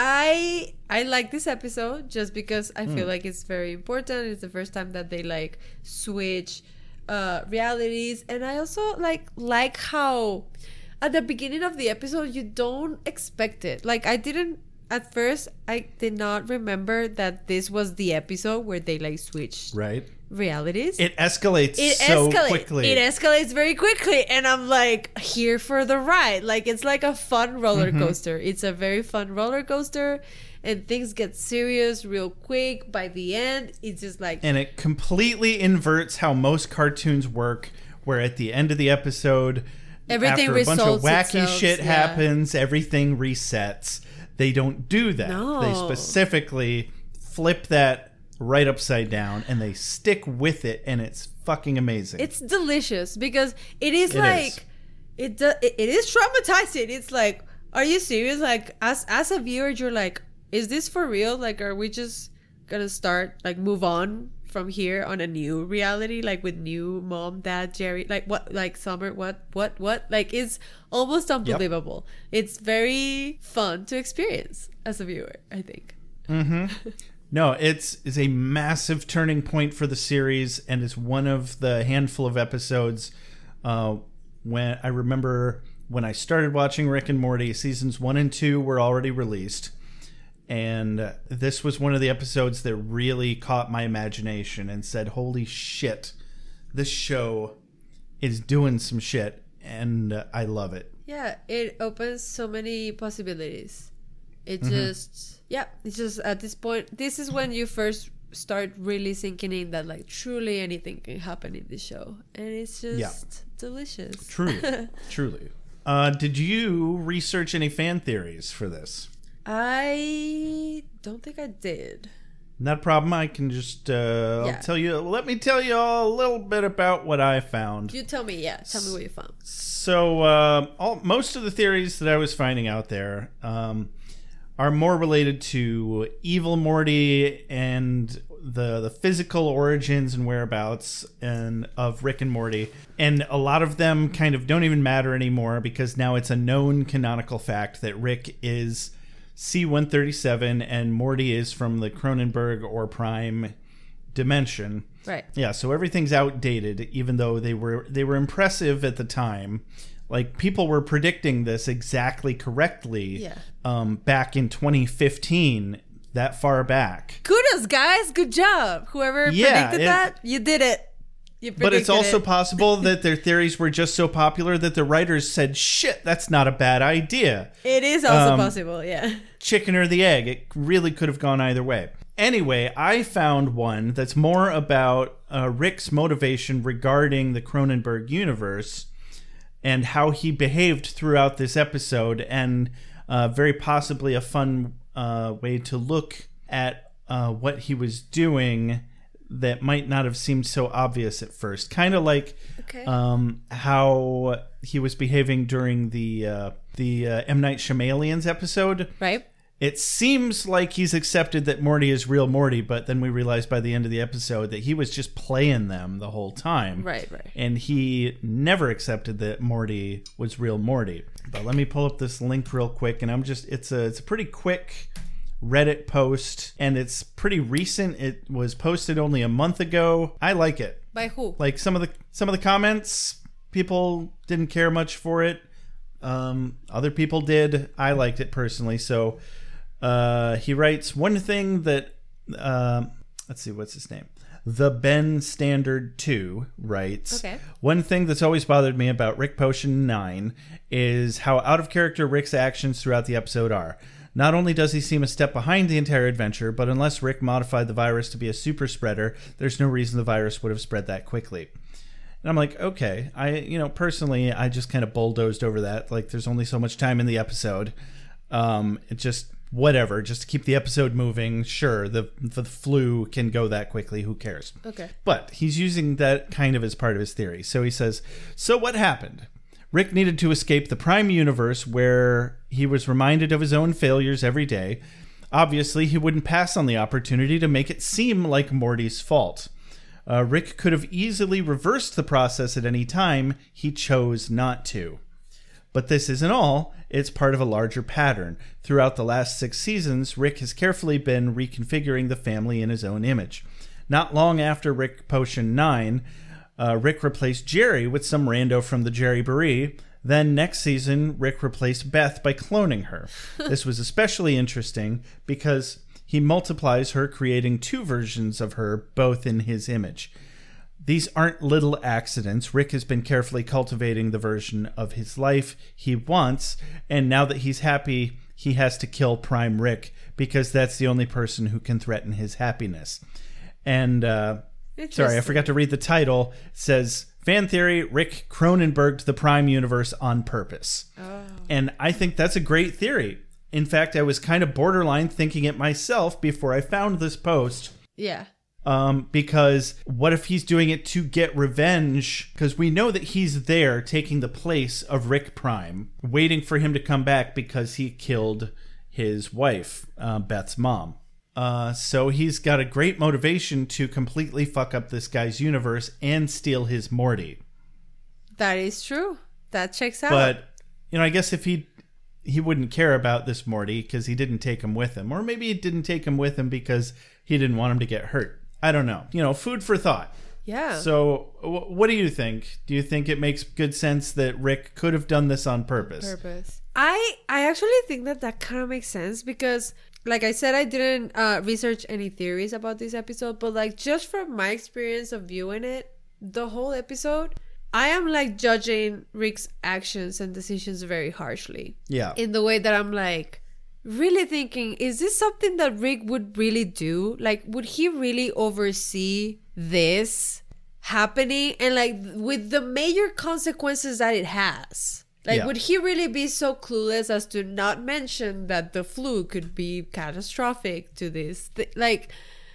I I like this episode just because I feel mm. like it's very important. It's the first time that they like switch uh, realities, and I also like like how at the beginning of the episode you don't expect it. Like I didn't at first. I did not remember that this was the episode where they like switched right realities. It escalates it so escalates. quickly. It escalates very quickly, and I'm like here for the ride. Like it's like a fun roller coaster. Mm-hmm. It's a very fun roller coaster, and things get serious real quick. By the end, it's just like and it completely inverts how most cartoons work. Where at the end of the episode, everything after a bunch of wacky itself, shit yeah. happens, everything resets. They don't do that. No. They specifically flip that right upside down, and they stick with it, and it's fucking amazing. It's delicious because it is it like is. it do, it, it is traumatizing. It's like, are you serious? Like as as a viewer, you're like, is this for real? Like, are we just gonna start like move on from here on a new reality, like with new mom, dad, Jerry, like what, like Summer, what, what, what? Like it's almost unbelievable. Yep. It's very fun to experience as a viewer, I think. Mm-hmm. No, it's is a massive turning point for the series, and it's one of the handful of episodes uh, when I remember when I started watching Rick and Morty, seasons one and two were already released, and this was one of the episodes that really caught my imagination and said, holy shit, this show is doing some shit, and uh, I love it. Yeah, it opens so many possibilities. It mm-hmm. just, yeah, it's just at this point, this is when you first start really sinking in that like truly anything can happen in this show. And it's just yeah. delicious. Truly, truly. Uh, did you research any fan theories for this? I don't think I did. Not a problem. I can just, uh, yeah. I'll tell you, let me tell you all a little bit about what I found. You tell me, yeah. Tell me what you found. So, uh, all, most of the theories that I was finding out there, um, are more related to evil Morty and the the physical origins and whereabouts and of Rick and Morty. And a lot of them kind of don't even matter anymore because now it's a known canonical fact that Rick is C one thirty-seven and Morty is from the Cronenberg or Prime dimension. Right. Yeah, so everything's outdated, even though they were they were impressive at the time. Like, people were predicting this exactly correctly yeah. um, back in twenty fifteen, that far back. Kudos, guys. Good job. Whoever yeah, predicted it, that, you did it. You but it's also it. possible that their theories were just so popular that the writers said, shit, that's not a bad idea. It is also um, possible, yeah. Chicken or the egg. It really could have gone either way. Anyway, I found one that's more about uh, Rick's motivation regarding the Cronenberg universe and how he behaved throughout this episode, and uh, very possibly a fun uh, way to look at uh, what he was doing that might not have seemed so obvious at first. Kind of like okay. um, how he was behaving during the uh, the uh, M. Night Shyamalan's episode. Right. It seems like he's accepted that Morty is real Morty, but then we realized by the end of the episode that he was just playing them the whole time. Right, right. And he never accepted that Morty was real Morty. But let me pull up this link real quick, and I'm just it's a it's a pretty quick Reddit post, and it's pretty recent. It was posted only a month ago. I like it. By who? Like some of the some of the comments, people didn't care much for it. Um, other people did. I liked it personally, so Uh, he writes one thing that, uh, let's see, what's his name? The Ben Standard two writes, okay. One thing that's always bothered me about Rick Potion nine is how out of character Rick's actions throughout the episode are. Not only does he seem a step behind the entire adventure, but unless Rick modified the virus to be a super spreader, there's no reason the virus would have spread that quickly. And I'm like, okay, I, you know, personally, I just kind of bulldozed over that. Like, there's only so much time in the episode. Um, it just... Whatever, just to keep the episode moving. Sure, the the flu can go that quickly. Who cares? Okay. But he's using that kind of as part of his theory. So he says, so what happened? Rick needed to escape the Prime universe where he was reminded of his own failures every day. Obviously, he wouldn't pass on the opportunity to make it seem like Morty's fault. Uh, Rick could have easily reversed the process at any time. He chose not to. But this isn't all. It's part of a larger pattern. Throughout the last six seasons, Rick has carefully been reconfiguring the family in his own image. Not long after Rick Potion nine, uh, Rick replaced Jerry with some rando from the Jerry Barrie. Then next season, Rick replaced Beth by cloning her. This was especially interesting because he multiplies her, creating two versions of her, both in his image. These aren't little accidents. Rick has been carefully cultivating the version of his life he wants, and now that he's happy, he has to kill Prime Rick because that's the only person who can threaten his happiness. And, uh, sorry, I forgot to read the title. It says, Fan Theory, Rick Cronenberged the Prime Universe on purpose. Oh. And I think that's a great theory. In fact, I was kind of borderline thinking it myself before I found this post. Yeah. Um, because what if he's doing it to get revenge? Because we know that he's there taking the place of Rick Prime, waiting for him to come back because he killed his wife, uh, Beth's mom. Uh, so he's got a great motivation to completely fuck up this guy's universe and steal his Morty. That is true. That checks out. But, you know, I guess if he... he wouldn't care about this Morty because he didn't take him with him. Or maybe he didn't take him with him because he didn't want him to get hurt. I don't know. You know, food for thought. Yeah. So w- what do you think? Do you think it makes good sense that Rick could have done this on purpose? Purpose. I, I actually think that that kind of makes sense because, like I said, I didn't uh, research any theories about this episode. But, like, just from my experience of viewing it, the whole episode... I am like judging Rick's actions and decisions very harshly. Yeah. In the way that I'm like really thinking, is this something that Rick would really do? Like, would he really oversee this happening? And like with the major consequences that it has. Like, yeah. would he really be so clueless as to not mention that the flu could be catastrophic to this? Th- like,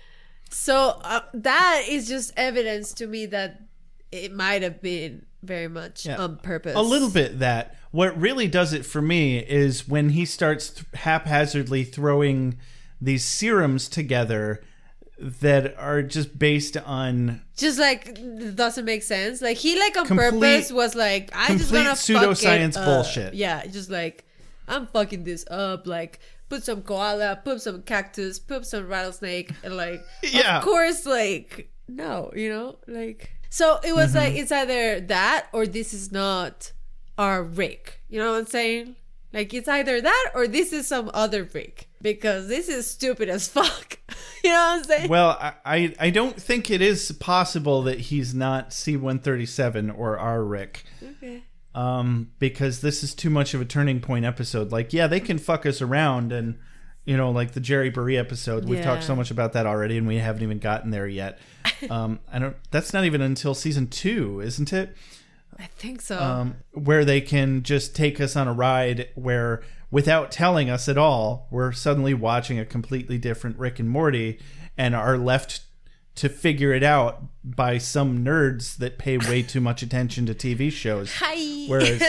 so uh, that is just evidence to me that it might have been very much yeah. on purpose. A little bit that. What really does it for me is when he starts th- haphazardly throwing these serums together that are just based on... Just like, doesn't make sense. Like, he like on complete, purpose was like, I'm just gonna pseudoscience fuck it bullshit. Up. Yeah, just like, I'm fucking this up. Like, put some koala, put some cactus, put some rattlesnake. And like, yeah. of course, like, no, you know? Like... So it was mm-hmm. like, it's either that or this is not our Rick. You know what I'm saying? Like, it's either that or this is some other Rick. Because this is stupid as fuck. You know what I'm saying? Well, I, I, I don't think it is possible that he's not C one thirty-seven or our Rick. Okay. Um, because this is too much of a turning point episode. Like, yeah, they can fuck us around and, you know, like the Jerry Barrie episode. We've yeah. talked so much about that already and we haven't even gotten there yet. um, I don't. That's not even until season two, isn't it? I think so. Um, where they can just take us on a ride where, without telling us at all, we're suddenly watching a completely different Rick and Morty, and are left to figure it out by some nerds that pay way too much attention to T V shows. Hi. Whereas,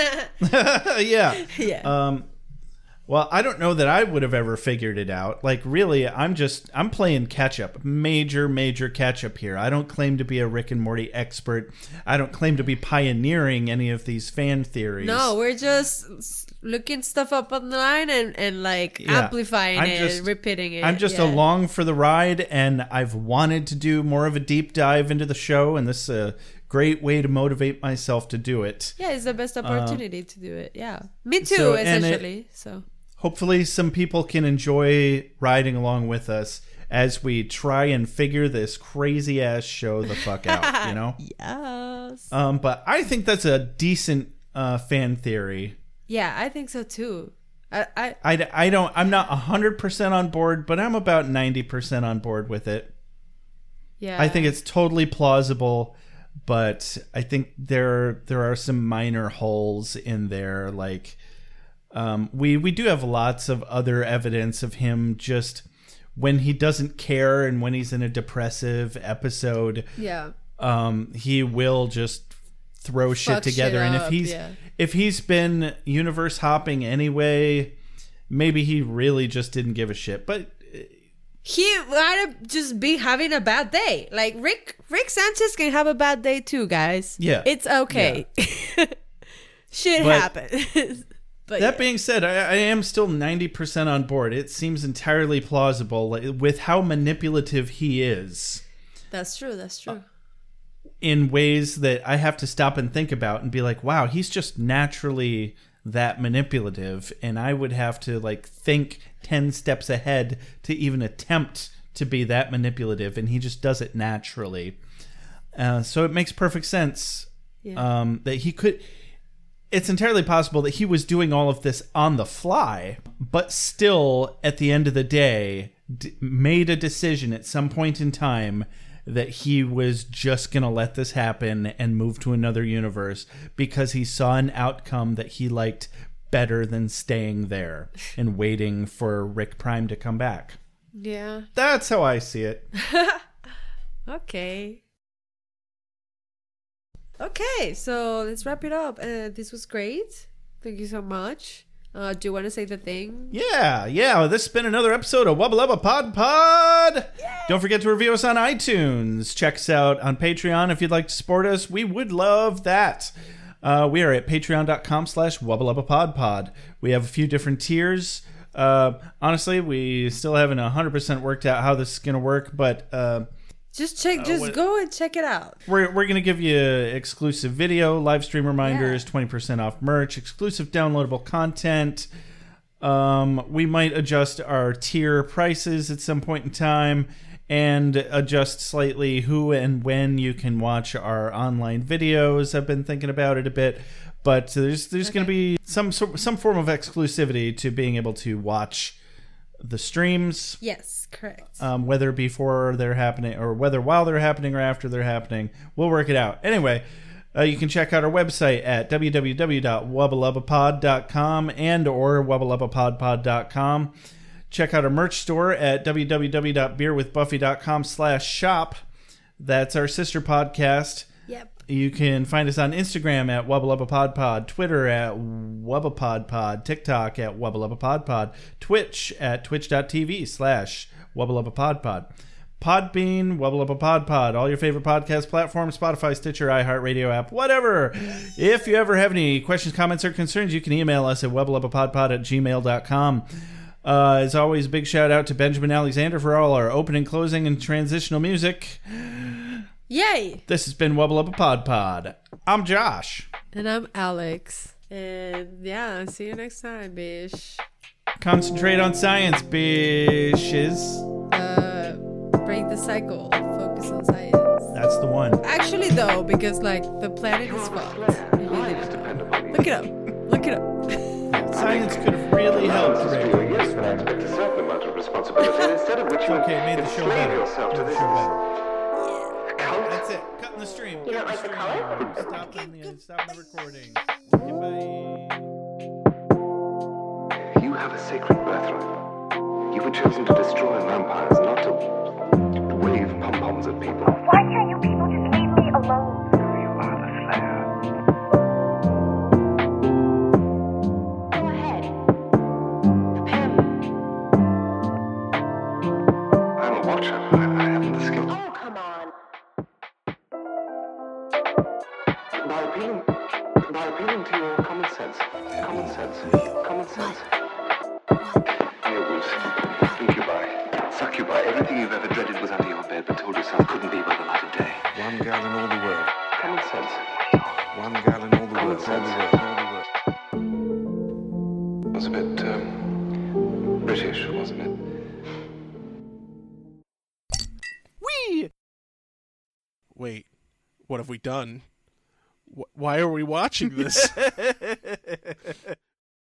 yeah, yeah. Um, Well, I don't know that I would have ever figured it out. Like, really, I'm just, I'm playing catch up. Major, major catch up here. I don't claim to be a Rick and Morty expert. I don't claim to be pioneering any of these fan theories. No, we're just looking stuff up online and, and like, yeah. amplifying I'm it just, and repeating it. I'm just yeah. along for the ride, and I've wanted to do more of a deep dive into the show, and this is a great way to motivate myself to do it. Yeah, it's the best opportunity uh, to do it. Yeah. Me too, so, essentially. It, so. Hopefully some people can enjoy riding along with us as we try and figure this crazy ass show the fuck out, you know? Yes. Um, but I think that's a decent uh, fan theory. Yeah, I think so too. I, I, I, I don't, I'm not one hundred percent on board, but I'm about ninety percent on board with it. Yeah. I think it's totally plausible, but I think there there are some minor holes in there, like... Um, we, we do have lots of other evidence of him just when he doesn't care and when he's in a depressive episode. Yeah. Um, he will just throw Fuck shit together. Shit and up, if he's yeah. if he's been universe hopping anyway, maybe he really just didn't give a shit. But he might have just be having a bad day. Like Rick Rick Sanchez can have a bad day too, guys. Yeah. It's okay. Yeah. Shit But- happens. But That yeah. being said, I, I am still ninety percent on board. It seems entirely plausible like, with how manipulative he is That's true. That's true. in ways that I have to stop and think about and be like, wow, he's just naturally that manipulative. And I would have to like think ten steps ahead to even attempt to be that manipulative. And he just does it naturally. Uh, so it makes perfect sense Yeah. um, that he could... It's entirely possible that he was doing all of this on the fly, but still, at the end of the day, d- made a decision at some point in time that he was just going to let this happen and move to another universe because he saw an outcome that he liked better than staying there and waiting for Rick Prime to come back. Yeah. That's how I see it. Okay. Okay, so let's wrap it up. Uh, this was great. Thank you so much. Uh, do you want to say the thing? Yeah, yeah. This has been another episode of Wubba Lubba Pod Pod. Don't forget to review us on iTunes. Check us out on Patreon if you'd like to support us. We would love that. Uh, we are at patreon.com slash Wubba Lubba Pod Pod. We have a few different tiers. Uh, honestly, we still haven't one hundred percent worked out how this is going to work, but... Uh, Just check. Just what- go and check it out. We're, we're going to give you exclusive video, live stream reminders, twenty percent off merch, exclusive downloadable content. Um, we might adjust our tier prices at some point in time and adjust slightly who and when you can watch our online videos. I've been thinking about it a bit, but there's there's going to be some sor- some form of exclusivity to being able to watch the streams. Yes, correct. Um, whether before they're happening or whether while they're happening or after they're happening. We'll work it out. Anyway, uh, you can check out our website at w w w dot wubba lubba pod dot com and or wubba lubba pod pod dot com. Check out our merch store at w w w dot beer with buffy dot com slash shop. That's our sister podcast. Yep. You can find us on Instagram at Wubba Lubba Pod Pod, Twitter at Wubba Pod Pod, TikTok at Wubba Lubba Pod Pod, Twitch at twitch.tv slash Wubba Lubba Pod Pod, Podbean, Wubba Lubba Pod Pod, all your favorite podcast platforms, Spotify, Stitcher, iHeartRadio app, whatever. If you ever have any questions, comments, or concerns, you can email us at wubba lubba pod pod at gmail dot com. Uh, as always, big shout out to Benjamin Alexander for all our opening, closing, and transitional music. Yay! This has been Wubba Lubba Pod Pod. I'm Josh. And I'm Alex. And yeah, see you next time, bish. Concentrate on science, bitches. Uh, break the cycle. Focus on science. That's the one. Actually, though, because like the planet is fucked. If you didn't know. Look it up. Look it up. Science could have really helped Rick. Yes, but I expect a certain amount of responsibility, instead of which It's you okay, it made the show enslave better. yourself to Made the this show better. cult. That's it. Cutting the stream. You don't Cut like the the color? stream. Stop the, stop the recording. Goodbye. You have a sacred birthright. You were chosen to destroy vampires, not to wave pom-poms at people. Why can't you people just leave me alone? You are the Slayer. Go ahead. Pim. I'm a watcher. I, I haven't the skill. Oh, come on. By appealing, by appealing to your common sense, common sense, common sense. Werewolves, incubi, succubi, everything you've ever dreaded was under your bed, but told yourself couldn't be by the light of day. One girl in all the world. Common sense. One girl in all the Common world. All sense. the world. All the world. Was a bit um, British, wasn't it? Whee! Wait, what have we done? Wh- why are we watching this?